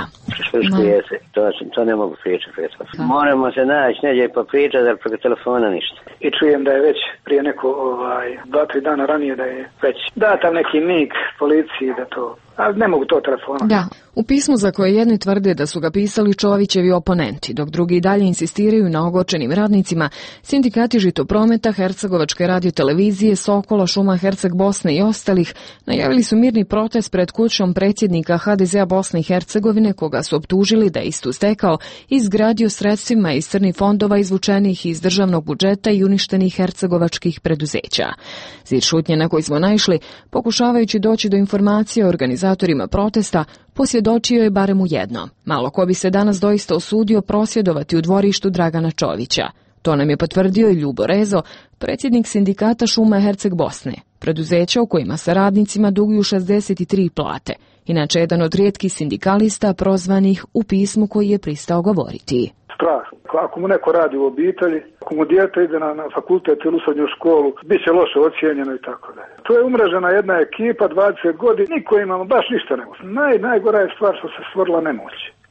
To ne mogu pričati. Moramo se naći negdje pa pričati, jer preko telefona ništa. I čujem da je već prije neko 2-3 dana ranije da je već tam neki mig policiji da to, ali ne mogu to telefonom. Da, u pismu za koje jedni tvrde da su ga pisali Čovićevi oponenti, dok drugi dalje insistiraju na ogorčenim radnicima, sindikati Žitoprometa, Hercegovačke radiotelevizije, Sokola, Šuma Herceg Bosne i ostalih najavili su mirni protest pred kućom predsjednika HDZ-a Bosne i Hercegovine, koga su optužili da je istu stekao i izgradio sredstvima iz crnih fondova izvučenih iz državnog budžeta i uništenih hercegovačkih preduzeća. Zid šutnje na koji smo naišli, pokušavajući doći do informacije o organizatorima protesta, posvjedočio je barem u jedno. Malo ko bi se danas doista osudio prosvjedovati u dvorištu Dragana Čovića. To nam je potvrdio i Ljubo Rezo, predsjednik sindikata Šuma Herceg Bosne. preduzeća u kojima se radnicima duguju 63 plate. Inače, jedan od rijetkih sindikalista prozvanih u pismu koji je pristao govoriti. Strah. Ako mu neko radi u obitelji, ako mu dijete ide na fakultet ili u srednju školu, bit će loše ocijenjeno i tako dalje. To je umrežena jedna ekipa, 20 godina, niko imamo baš ništa ne može. Najgora je stvar što se stvorila nemoć.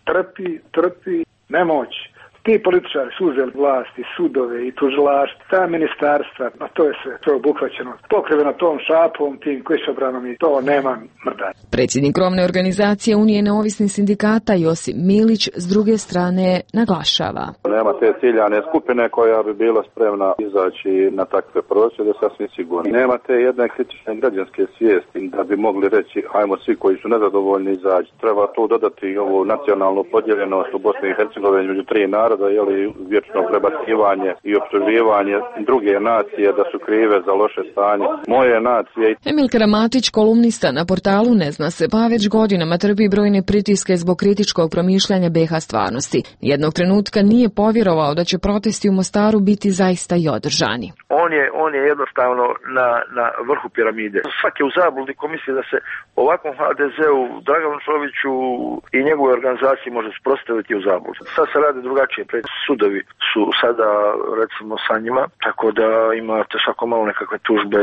Trpi nemoć. Ti političari su uzeli vlasti, sudove i tužilaštva, ta ministarstva, to je sve, to je obuhvaćeno, pokriveno tom šapom, tim kišobranom i to nema mrdanja. Predsjednik krovne organizacije Unije neovisnih sindikata Josip Milić s druge strane naglašava. Nema te ciljane skupine koja bi bila spremna izaći na takve prosvjede, sasvim sigurno. Nema te jedne kritične građanske svijesti da bi mogli reći ajmo svi koji su nezadovoljni izaći. Treba tu dodati ovu nacionalnu podjeljenost u Bosni i Hercegovini među tri naroda, vječno prebacivanje i optuživanje druge nacije da su krive za loše stanje moje nacije. Emil Karamatić, kolumnista na portalu Ne zna se, pa već godinama trpi brojne pritiske zbog kritičkog promišljanja BiH stvarnosti. Jednog trenutka nije povjerovao da će protesti u Mostaru biti zaista i održani. On je jednostavno na vrhu piramide. Svaki u zabludi ko misli da se ovakvom HDZ-u, Draganu Čoviću i njegovoj organizaciji može sprostaviti u zabludi. Sad se radi drugačije. Sudovi su sada recimo sa njima, tako da imate svako malo nekakve tužbe,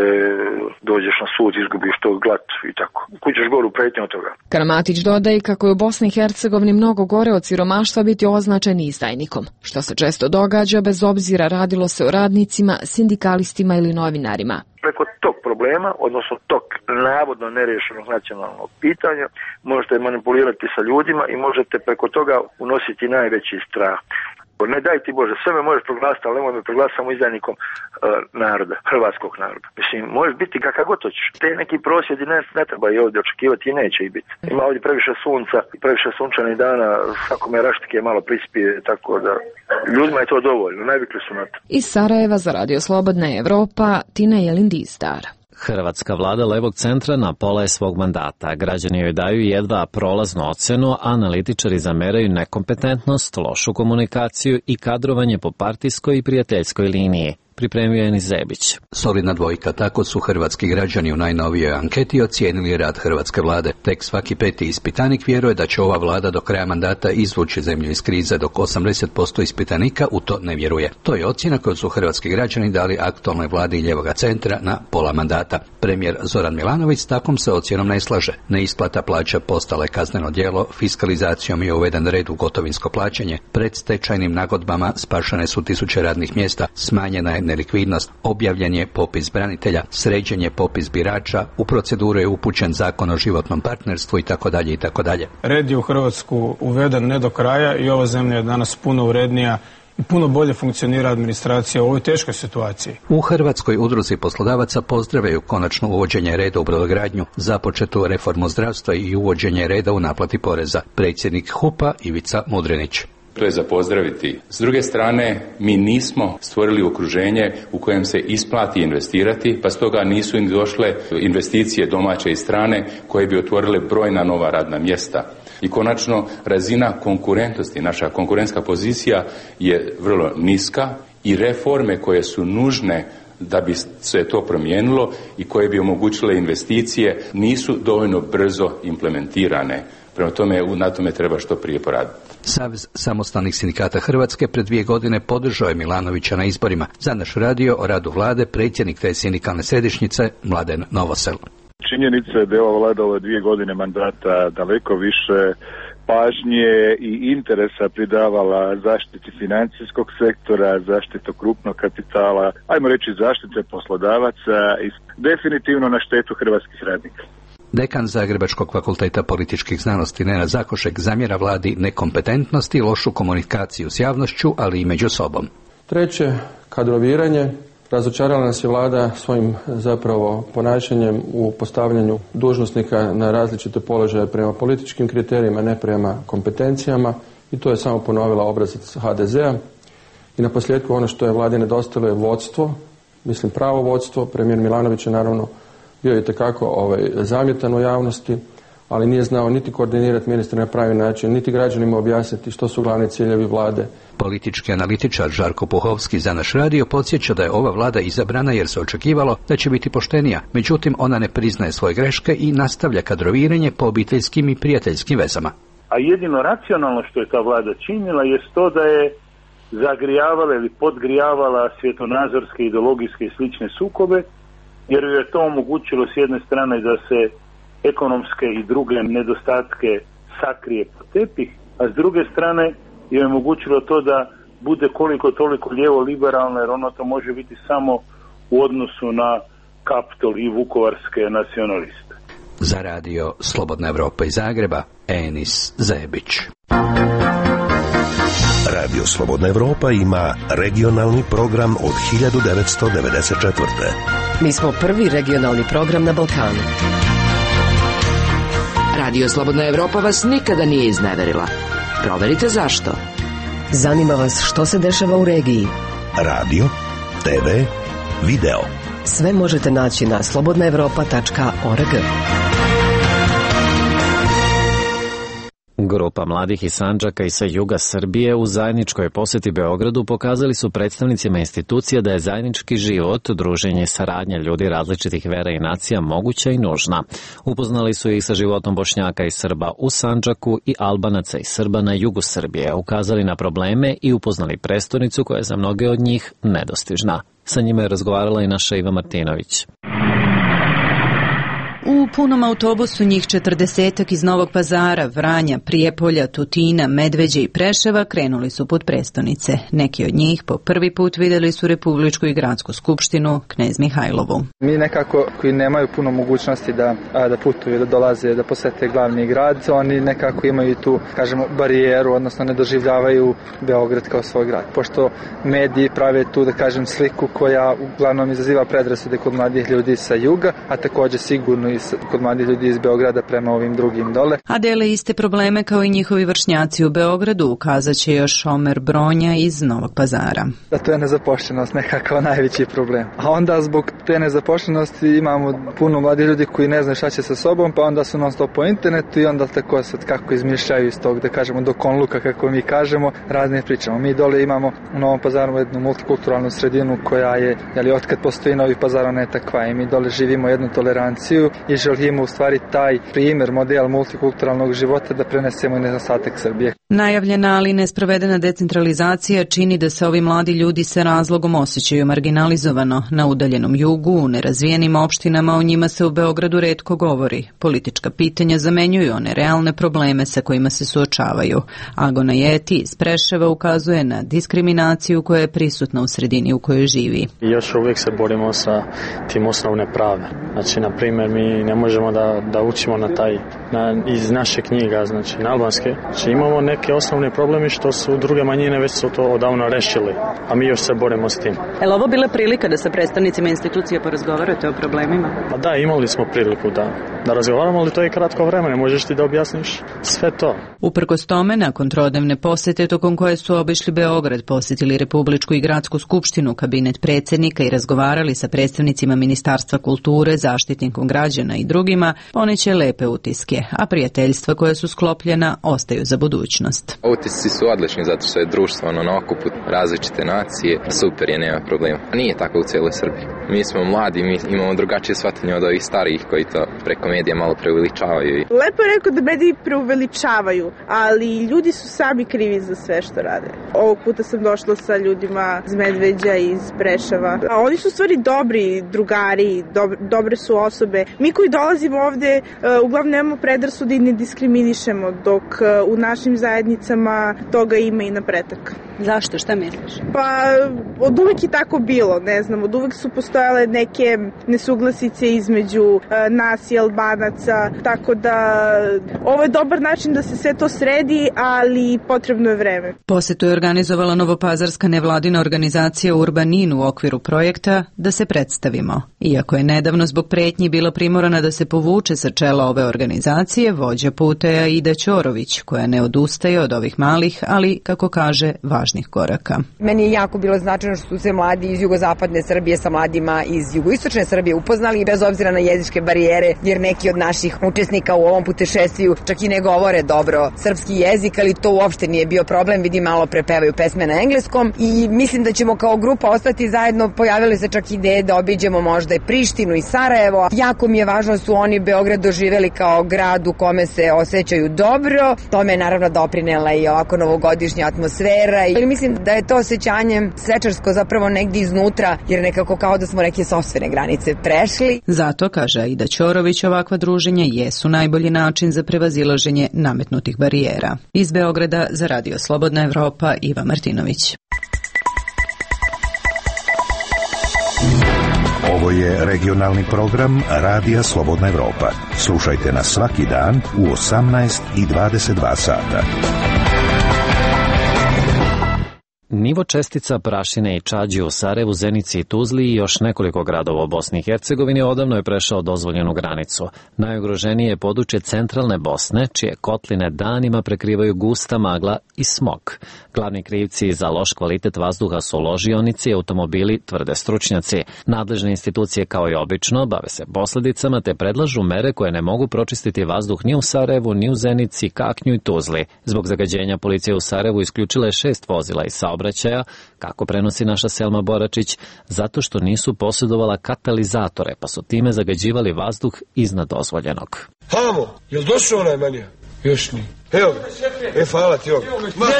dođeš na sud, izgubiš to glat i tako. Kućeš goru pretnje od toga. Karamatić dodaje kako je u Bosni i Hercegovini mnogo gore od siromaštva biti označen izdajnikom, što se često događa bez obzira radilo se o radnicima, sindikalistima ili novinarima. Preko tog problema, odnosno tog navodno nerješenog nacionalnog pitanja, možete manipulirati sa ljudima i možete preko toga unositi najveći strah. Ne daj ti Bože, sve me možeš proglasiti, ali nemoj me proglasiti samo izdajnikom naroda, hrvatskog naroda. Mislim, možeš biti kakav god hoćeš. Te neki prosvjedi ne treba i ovdje očekivati i neće i biti. Ima ovdje previše sunca, previše sunčanih dana, svakome raštike malo prispije, tako da ljudima je to dovoljno, navikli su na to. Iz Sarajeva za Radio Slobodna Evropa, Tina Jelindistar. Hrvatska vlada levog centra na pola je svog mandata. Građani joj daju jedva prolaznu ocenu, a analitičari zameraju nekompetentnost, lošu komunikaciju i kadrovanje po partijskoj i prijateljskoj liniji. Pripremio je Enis Zebić. Solidna dvojka, tako su hrvatski građani u najnovijoj anketi ocijenili rad hrvatske vlade. Tek svaki peti ispitanik vjeruje da će ova vlada do kraja mandata izvući zemlju iz krize, dok 80% ispitanika u to ne vjeruje. To je ocjena koju su hrvatski građani dali aktualnoj vladi ljevoga centra na pola mandata. Premijer Zoran Milanović s takvom se ocjenom ne slaže. Neisplata plaća postala je kazneno djelo, fiskalizacijom je uveden red u gotovinsko plaćanje, predstečajnim nagodbama spašene su tisuće radnih mjesta, smanjena je nelikvidnost, objavljen je popis branitelja, sređen je popis birača, u proceduru je upućen zakon o životnom partnerstvu itd. itd. Red je u Hrvatsku uveden ne do kraja i ova zemlja je danas puno urednija i puno bolje funkcionira administracija u ovoj teškoj situaciji. U Hrvatskoj udruzi poslodavaca pozdravljaju konačno uvođenje reda u brodogradnju, započetu reformu zdravstva i uvođenje reda u naplati poreza. Predsjednik HUP-a Ivica Mudrinić. To je za pozdraviti. S druge strane, mi nismo stvorili okruženje u kojem se isplati investirati, pa stoga nisu im došle investicije domaće i strane koje bi otvorile brojna nova radna mjesta. I konačno, razina konkurentnosti, naša konkurentska pozicija je vrlo niska i reforme koje su nužne da bi se to promijenilo i koje bi omogućile investicije nisu dovoljno brzo implementirane. Prema tome, na tome treba što prije poraditi. Savez samostalnih sindikata Hrvatske pred 2 godine podržao je Milanovića na izborima. Za naš radio o radu vlade predsjednik te sindikalne središnjice Mladen Novosel. Činjenica je da je ova vlada ove 2 godine mandata daleko više pažnje i interesa pridavala zaštiti financijskog sektora, zaštitu krupnog kapitala, ajmo reći zaštite poslodavaca i definitivno na štetu hrvatskih radnika. Dekan Zagrebačkog fakulteta političkih znanosti Nenad Zakošek zamjera vladi nekompetentnost i lošu komunikaciju s javnošću, ali i među sobom. Treće, kadroviranje. Razočarala nas je vlada svojim zapravo ponašanjem u postavljanju dužnosnika na različite položaje prema političkim kriterijima, ne prema kompetencijama, i to je samo ponovila obrazac HDZ-a. I na posljedku ono što je vladi nedostajalo je vodstvo, mislim pravo vodstvo. Premijer Milanović je naravno bio itekako zamjetan u javnosti, ali nije znao niti koordinirati ministra na pravi način, niti građanima objasniti što su glavni ciljevi vlade. Politički analitičar Žarko Puhovski za naš radio podsjeća da je ova vlada izabrana jer se očekivalo da će biti poštenija. Međutim, ona ne priznaje svoje greške i nastavlja kadroviranje po obiteljskim i prijateljskim vezama. A jedino racionalno što je ta vlada činila je to da je zagrijavala ili podgrijavala svjetonazorske, ideologijske i slične sukobe, jer je to omogućilo s jedne strane da se ekonomske i druge nedostatke sakrije po tepih, a s druge strane je omogućilo to da bude koliko toliko lijevo-liberalno, jer ono to može biti samo u odnosu na Kaptol i vukovarske nacionaliste. Za radio Slobodna Evropa iz Zagreba, Enis Zebić. Radio Slobodna Evropa ima regionalni program od 1994. Mi smo prvi regionalni program na Balkanu. Radio Slobodna Evropa vas nikada nije izneverila. Proverite zašto. Zanima vas što se dešava u regiji. Radio, TV, video. Sve možete naći na slobodnaevropa.org. Grupa mladih iz Sandžaka i sa juga Srbije u zajedničkoj posjeti Beogradu pokazali su predstavnicima institucija da je zajednički život, druženje i saradnja ljudi različitih vera i nacija moguća i nužna. Upoznali su ih sa životom Bošnjaka i Srba u Sandžaku i Albanaca i Srba na jugu Srbije, ukazali na probleme i upoznali prestonicu koja je za mnoge od njih nedostižna. Sa njima je razgovarala i naša Iva Martinović. U punom autobusu njih 40 iz Novog Pazara, Vranja, Prijepolja, Tutina, Medveđe i Preševa krenuli su put prestonice. Neki od njih po prvi put vidjeli su Republičku i gradsku skupštinu, Knez Mihajlovu. Mi nekako koji nemaju puno mogućnosti da putuju, da dolaze, da posete glavni grad, oni nekako imaju tu, kažemo, barijeru, odnosno ne doživljavaju Beograd kao svoj grad. Pošto mediji prave tu, da kažem, sliku koja uglavnom izaziva predrasude kod mladih ljudi sa juga, a također sigurno i kod mladih ljudi iz Beograda prema ovim drugim dole. A dele iste probleme kao i njihovi vršnjaci u Beogradu, ukazat će još Omer Bronja iz Novog Pazara. Da to je nezapošljenost nekako najveći problem. A onda zbog te nezapošljenosti imamo puno mladih ljudi koji ne znaju šta će sa sobom, pa onda su non stop po internetu i onda tako sad kako izmišljaju iz tog, da kažemo, do konluka, kako mi kažemo, razne pričamo. Mi dole imamo u Novom Pazaru jednu multikulturalnu sredinu koja je, otkad postoji Novi Pazar, ona je takva i mi dole živimo jednu toleranciju i želimo u stvari taj primjer, model multikulturalnog života da prenesemo i na ostatak Srbije. Najavljena, ali nesprovedena decentralizacija čini da se ovi mladi ljudi sa razlogom osjećaju marginalizovano. Na udaljenom jugu, u nerazvijenim opštinama, o njima se u Beogradu retko govori. Politička pitanja zamenjuju one realne probleme sa kojima se suočavaju. Agona Jeti iz Preševa ukazuje na diskriminaciju koja je prisutna u sredini u kojoj živi. Još uvijek se borimo sa tim osnovne prave. Znači, na primjer, mi ne možemo da učimo iz naše knjiga, znači na albanske. Znači, imamo neke osnovne probleme što su druge manjine već su to odavno rešili, a mi još se borimo s tim. Je li ovo bila prilika da sa predstavnicima institucija porazgovarate o problemima? Pa da, imali smo priliku da razgovaramo, ali to je kratko vremena, možeš ti da objasniš sve to. Uprkos tome, nakon trodnevne posjete tokom koje su obišli Beograd, posjetili Republičku i gradsku skupštinu, kabinet predsjednika i razgovarali sa predstavnicima Ministarstva kulture, Zaštitnikom građana i drugima, poneće lepe utiske, a prijateljstva koja su sklopljena ostaju za budućnost. Utisci su odlični zato što je društvo na okupu različite nacije, super je, nema problema. Nije tako u cijeloj Srbiji. Mi smo mladi, mi imamo drugačije shvatanje od ovih starijih koji to preko medija malo preuveličavaju. Lepo je rekao da mediji preuveličavaju, ali ljudi su sami krivi za sve što rade. Ovog puta sam došla sa ljudima iz Medveđa i iz Preševa. A oni su stvari dobri drugari, dobre su osobe. Mi koji dolazimo ovde uglavnom nemamo predrasude i ne diskriminišemo, dok u našim zajednicama toga ima i na pretak. Zašto? Šta misliš? Pa od uvek je tako bilo, ne znam, od uvek su postojale neke nesuglasice između nas i Albanaca, tako da ovo je dobar način da se sve to sredi, ali potrebno je vreme. Posjetu je organizovala novopazarska nevladina organizacija Urbanin u okviru projekta Da se predstavimo. Iako je nedavno zbog pretnji bila primorana kada se povuče sa čela ove organizacije vođa puteja Aida Ćorović, koja ne odustaje od ovih malih, ali, kako kaže, važnih koraka. Meni je jako bilo značajno što su se mladi iz jugozapadne Srbije sa mladima iz jugoistočne Srbije upoznali, bez obzira na jezičke barijere, jer neki od naših učesnika u ovom putešestviju čak i ne govore dobro srpski jezik, ali to uopšte nije bio problem, vidim malo prepevaju pesme na engleskom i mislim da ćemo kao grupa ostati zajedno. Pojavile se čak ideje da obiđemo možda i Prištinu i Sarajevo. Jako mi je važno su oni Beograd doživeli kao grad u kome se osjećaju dobro. Tome je naravno doprinela i ovako novogodišnja atmosfera. Ali mislim da je to osjećanje svečarsko zapravo negdje iznutra, jer nekako kao da smo neke sopstvene granice prešli. Zato, kaže Aida Ćorović, ovakva druženja jesu najbolji način za prevazilaženje nametnutih barijera. Iz Beograda za Radio Slobodna Evropa, Iva Martinović. Ovo je regionalni program Radija Slobodna Evropa. Slušajte nas svaki dan u 18 i 22 sata. Nivo čestica prašine i čađi u Sarajevu, Zenici i Tuzli i još nekoliko gradova u Bosni i Hercegovini odavno je prešao dozvoljenu granicu. Najugroženije je područje centralne Bosne, čije kotline danima prekrivaju gusta magla i smog. Glavni krivci za loš kvalitet vazduha su ložionici i automobili, tvrde stručnjaci. Nadležne institucije, kao i obično, bave se posljedicama te predlažu mere koje ne mogu pročistiti vazduh ni u Sarajevu, ni u Zenici, Kaknju i Tuzli. Zbog zagađenja policija u Sarajevu isključila je 6 vozila iz saobraćaja, kako prenosi naša Selma Boračić, zato što nisu posjedovala katalizatore, pa su time zagađivali vazduh iznad dozvoljenog. Hamo, jel došao onaj manija? Još nije. Evo ga, hvala ti ovdje.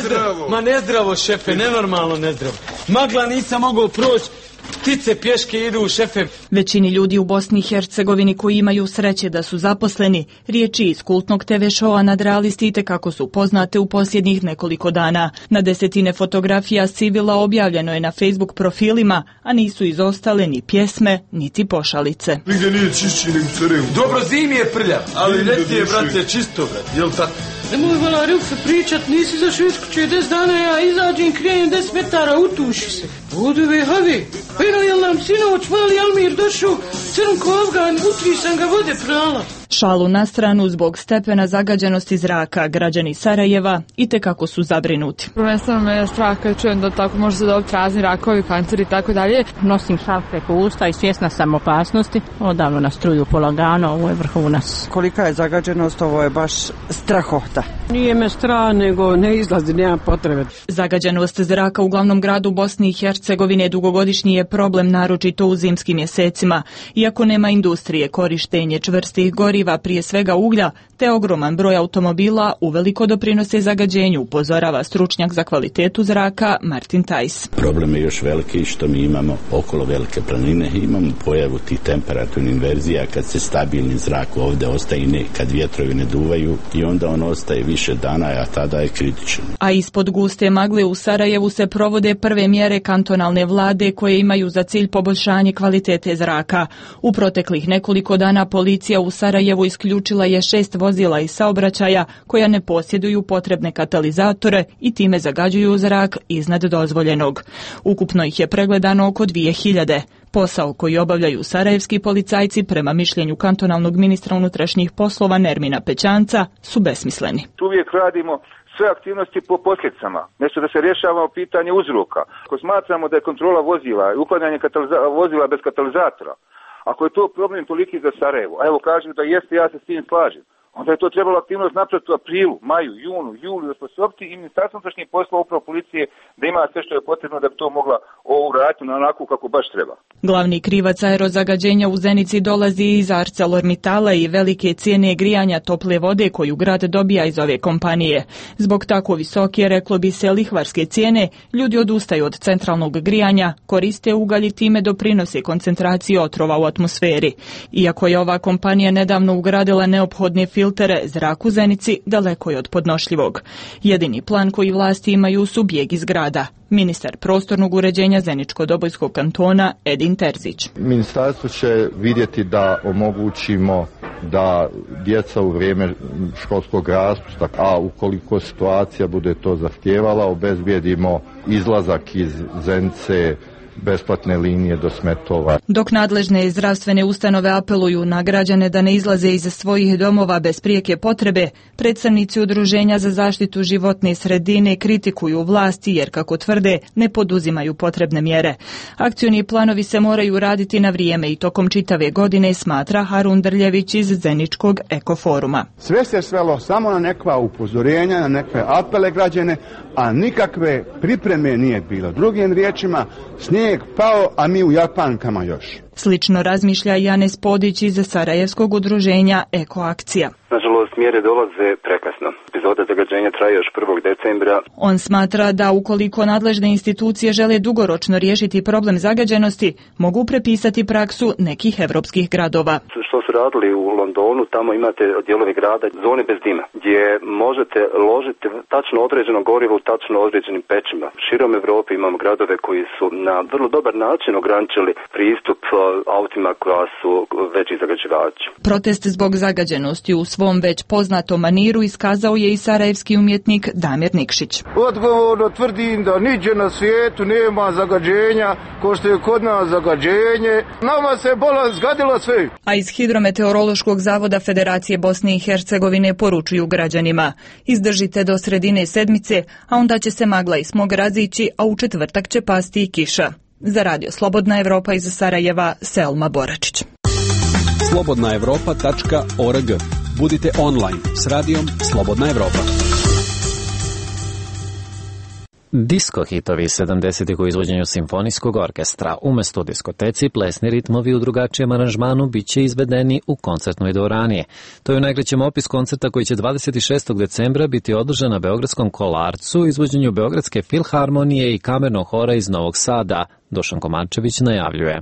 Ma nezdravo, šefe, nenormalno nezdravo. Magla nisam mogao proći. Ptice pješke idu, šefe. Većini ljudi u Bosni i Hercegovini koji imaju sreće da su zaposleni, riječi iz kultnog TV šova Nadrealisti itekako su poznate u posljednjih nekoliko dana. Na desetine fotografija civila objavljeno je na Facebook profilima, a nisu izostale ni pjesme, niti pošalice. Nigdje nije čišći nego u Sarajevu. Dobro, zimi je prljav, ali ljeti je, brate, čisto, brate, jel tako? Nemoj vala Rilfe pričat, nisi zašao iz kuće 10 dana, ja izađem, krenem 10 metara, utuši se. Vodove, havi, pa jel nam sinoć mali Almir došao, crnko Afgan, utri sam ga vode prala. Šalu na stranu, zbog stepena zagađenosti zraka, građani Sarajeva itekako su zabrinuti. Prvenstveno me je strah kad čujem da tako može se dobiti razni rakovi, kanceri i tako dalje. Nosim šal preko usta i svjesna sam opasnosti. Odavno nas truju polagano, ovo je vrhunac. Kolika je zagađenost, ovo je baš strahota. Nije me strah, nego ne izlazi, nema potrebe. Zagađenost zraka u glavnom gradu Bosni i Hercegovine dugogodišnji je problem, naročito u zimskim mjesecima. Iako nema industrije, korištenje čvrstih goriva, prije svega uglja, te ogroman broj automobila uveliko doprinose zagađenju, upozorava stručnjak za kvalitetu zraka Martin Tajs. Problem je još veliki što mi imamo okolo Velike planine, imamo pojavu tih temperaturnih inverzija kad se stabilni zrak ovdje ostaje i ne, kad vjetrovi ne duvaju i onda on ostaje više dana, a tada je kritičan. A ispod guste magle u Sarajevu se provode prve mjere kantonalne vlade koje imaju za cilj poboljšanje kvalitete zraka. U proteklih nekoliko dana policija u Sarajevu isključila je 6 vozila iz saobraćaja koja ne posjeduju potrebne katalizatore i time zagađuju zrak iznad dozvoljenog. Ukupno ih je pregledano oko 2000. Posao koji obavljaju sarajevski policajci, prema mišljenju kantonalnog ministra unutrašnjih poslova Nermina Pećanca, su besmisleni. Uvijek radimo sve aktivnosti po posljedicama, mjesto da se rješavamo pitanje uzroka. Ako smatramo da je kontrola vozila i uklanjanje vozila bez katalizatora, ako je to problem toliki za Sarajevo, a evo kažem da jeste, ja se s tim slažem, onda je to trebalo aktivnost napraviti u aprilu, maju, junu, julu, osposobiti i Ministarstvo unutrašnjih poslova, upravo policije, da ima sve što je potrebno da bi to mogla uraditi na onako kako baš treba. Glavni krivac aerozagađenja u Zenici dolazi iz ArcelorMittala i velike cijene grijanja tople vode koju grad dobija iz ove kompanije. Zbog tako visoke, reklo bi se, lihvarske cijene, ljudi odustaju od centralnog grijanja, koriste ugalj i time doprinose koncentraciji otrova u atmosferi. Iako je ova kompanija nedavno ugradila neophodne filtere, zrak u Zenici daleko je od podnošljivog. Jedini plan koji vlasti imaju su bijeg iz grada. Ministar prostornog uređenja Zeničko-Dobojskog kantona Edin Terzić. Ministarstvo će vidjeti da omogućimo da djeca u vrijeme školskog raspusta, a ukoliko situacija bude to zahtijevala, obezbijedimo izlazak iz Zenice besplatne linije do smetova. Dok nadležne zdravstvene ustanove apeluju na građane da ne izlaze iz svojih domova bez prijeke potrebe, predstavnici Udruženja za zaštitu životne sredine kritikuju vlasti jer, kako tvrde, ne poduzimaju potrebne mjere. Akcioni planovi se moraju raditi na vrijeme i tokom čitave godine, smatra Harun Drljević iz Zeničkog ekoforuma. Sve se svelo samo na nekva upozorenja, na nekve apele građane, a nikakve pripreme nije bilo. Drugim riječima, snijeg pao, a mi u japankama još. Slično razmišlja Janez Podić iz Sarajevskog udruženja Ekoakcija. Nažalost, mjere dolaze prekasno. Epizoda zagađenja traje još 1. decembra. On smatra da ukoliko nadležne institucije žele dugoročno riješiti problem zagađenosti, mogu prepisati praksu nekih evropskih gradova. Što su radili u Londonu, tamo imate dijelove grada, zone bez dima, gdje možete ložiti tačno određeno gorivo u tačno određenim pećima. Širom Evrope imamo gradove koji su na vrlo dobar način ograničili pristup autima koja su veći zagađivači. Protest zbog zagađenosti u svom već poznatom maniru iskazao je i sarajevski umjetnik Damir Nikšić. Odgovorno tvrdim da niđe na svijetu nema zagađenja ko što je kod nas zagađenje. Nama se bolan zgadilo sve. A iz Hidrometeorološkog zavoda Federacije Bosne i Hercegovine poručuju građanima: izdržite do sredine sedmice, a onda će se magla i smog razići, a u četvrtak će pasti i kiša. Za Radio Slobodna Evropa iz Sarajeva, Selma Boračić. slobodnaevropa.org. Budite online s radijom Slobodna Evropa. Disko hitovi 70-ih u izvođenju simfonijskog orkestra umjesto diskoteci, plesni ritmovi u drugačijem aranžmanu bit će izvedeni u koncertnoj dvorani. To je u najkraćem opis koncerta koji će 26. decembra biti održan na Beogradskom Kolarcu u izvođenju Beogradske filharmonije i kamernog hora iz Novog Sada. Dušan Komarčević najavljuje.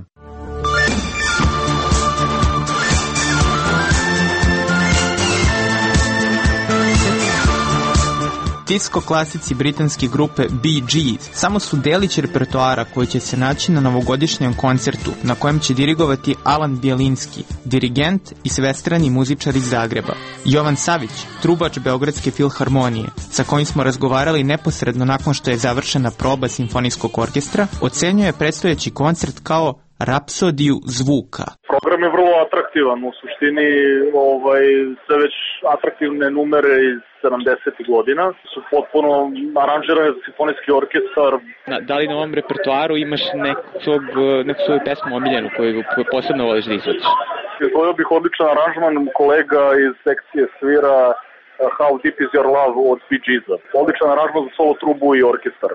Disko klasici britanske grupe Bee Gees samo su delić repertoara koji će se naći na novogodišnjem koncertu na kojem će dirigovati Alan Bjelinski, dirigent i svestrani muzičar iz Zagreba. Jovan Savić, trubač Beogradske filharmonije, sa kojim smo razgovarali neposredno nakon što je završena proba simfonijskog orkestra, ocenjuje predstojeći koncert kao rapsodiju zvuka. Program je vrlo atraktivan, u suštini sve već atraktivne numere iz 70. godina su potpuno aranžirane za simfonijski orkestar. Da li na ovom repertoaru imaš neku svoju pesmu omiljenu koju posebno voliš da izvodiš? Izvodio bih odličan aranžman kolega iz sekcije svira How Deep Is Your Love od Bee Geesa. Odličan aranžman za solo trubu i orkestar.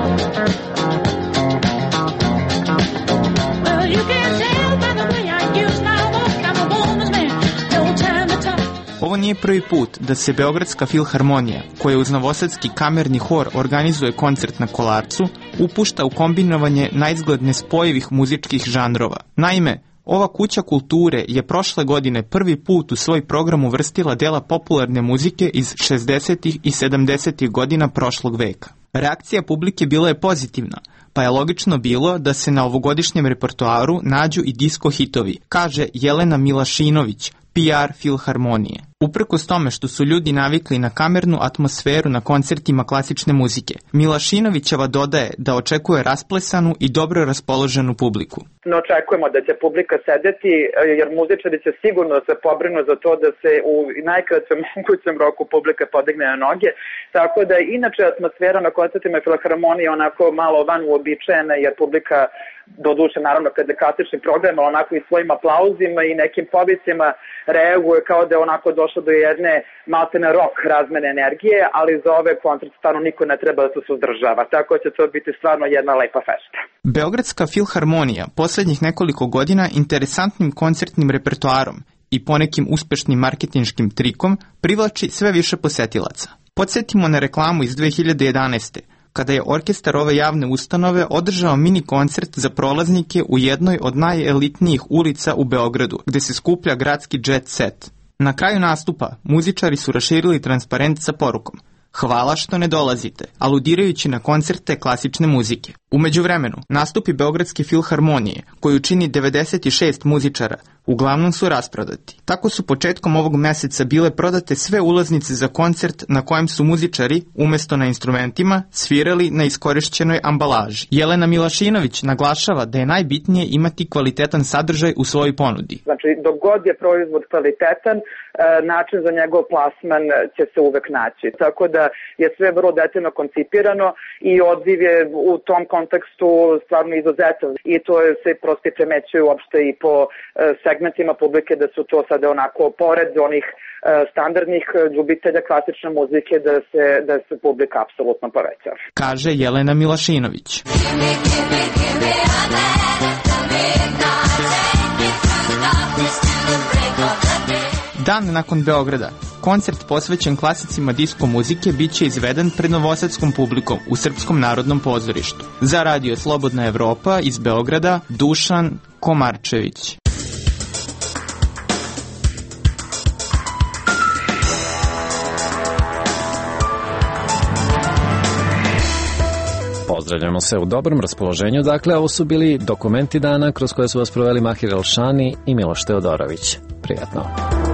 Ovo nije prvi put da se Beogradska filharmonija, koja uz Novosadski kamerni hor organizuje koncert na Kolarcu, upušta u kombinovanje naizgled nespojivih muzičkih žanrova. Naime, ova kuća kulture je prošle godine prvi put u svoj program uvrstila dela popularne muzike iz 60. i 70. godina prošlog veka. Reakcija publike bila je pozitivna, pa je logično bilo da se na ovogodišnjem repertoaru nađu i disko hitovi, kaže Jelena Milašinović, PR filharmonije. Uprkos tome što su ljudi navikli na kamernu atmosferu na koncertima klasične muzike, Milašinovićeva dodaje da očekuje rasplesanu i dobro raspoloženu publiku. Ne očekujemo da će publika sedeti, jer muzičari će sigurno se pobrinu za to da se u najkraćem mogućem roku publika podigne na noge, tako da inače atmosfera na koncertima filharmonije onako malo van uobičajena, jer publika, doduše naravno kada je klasični program, onako i svojim aplauzima i nekim povicima reaguje kao da je onako došlo do jedne maltene rock razmene energije, ali za ove koncert stvarno niko ne treba da se suzdržava, tako će to biti stvarno jedna lepa fešta. Beogradska filharmonija posljednjih nekoliko godina interesantnim koncertnim repertoarom i ponekim uspešnim marketinškim trikom privlači sve više posetilaca. Podsjetimo na reklamu iz 2011. kada je orkestar ove javne ustanove održao mini koncert za prolaznike u jednoj od najelitnijih ulica u Beogradu, gde se skuplja gradski jet set. Na kraju nastupa muzičari su raširili transparent sa porukom: "Hvala što ne dolazite", aludirajući na koncerte klasične muzike. U međuvremenu, nastupi Beogradske filharmonije, koju čini 96 muzičara, uglavnom su rasprodati. Tako su početkom ovog meseca bile prodate sve ulaznice za koncert na kojem su muzičari, umesto na instrumentima, svirali na iskorišćenoj ambalaži. Jelena Milašinović naglašava da je najbitnije imati kvalitetan sadržaj u svojoj ponudi. Znači, dok god je proizvod kvalitetan, način za njegov plasman će se uvek naći. Tako da je sve vrlo detaljno koncipirano i odziv je u tom kontekstu stvarno izuzetan. I to se prosto primećuje uopšte i po segmentima publike da su to sada onako pored onih standardnih ljubitelja klasične muzike da se publika apsolutno povećava. Kaže Jelena Milašinović. Dan nakon Beograda, koncert posvećen klasicima disko muzike biće izveden pred novosadskom publikom u Srpskom narodnom pozorištu. Za Radio Slobodna Evropa iz Beograda, Dušan Komarčević. Pozdravljamo se u dobrom raspoloženju. Dakle, ovo su bili dokumenti dana kroz koje su vas proveli Mahir Elšani i Miloš Teodorović. Prijatno.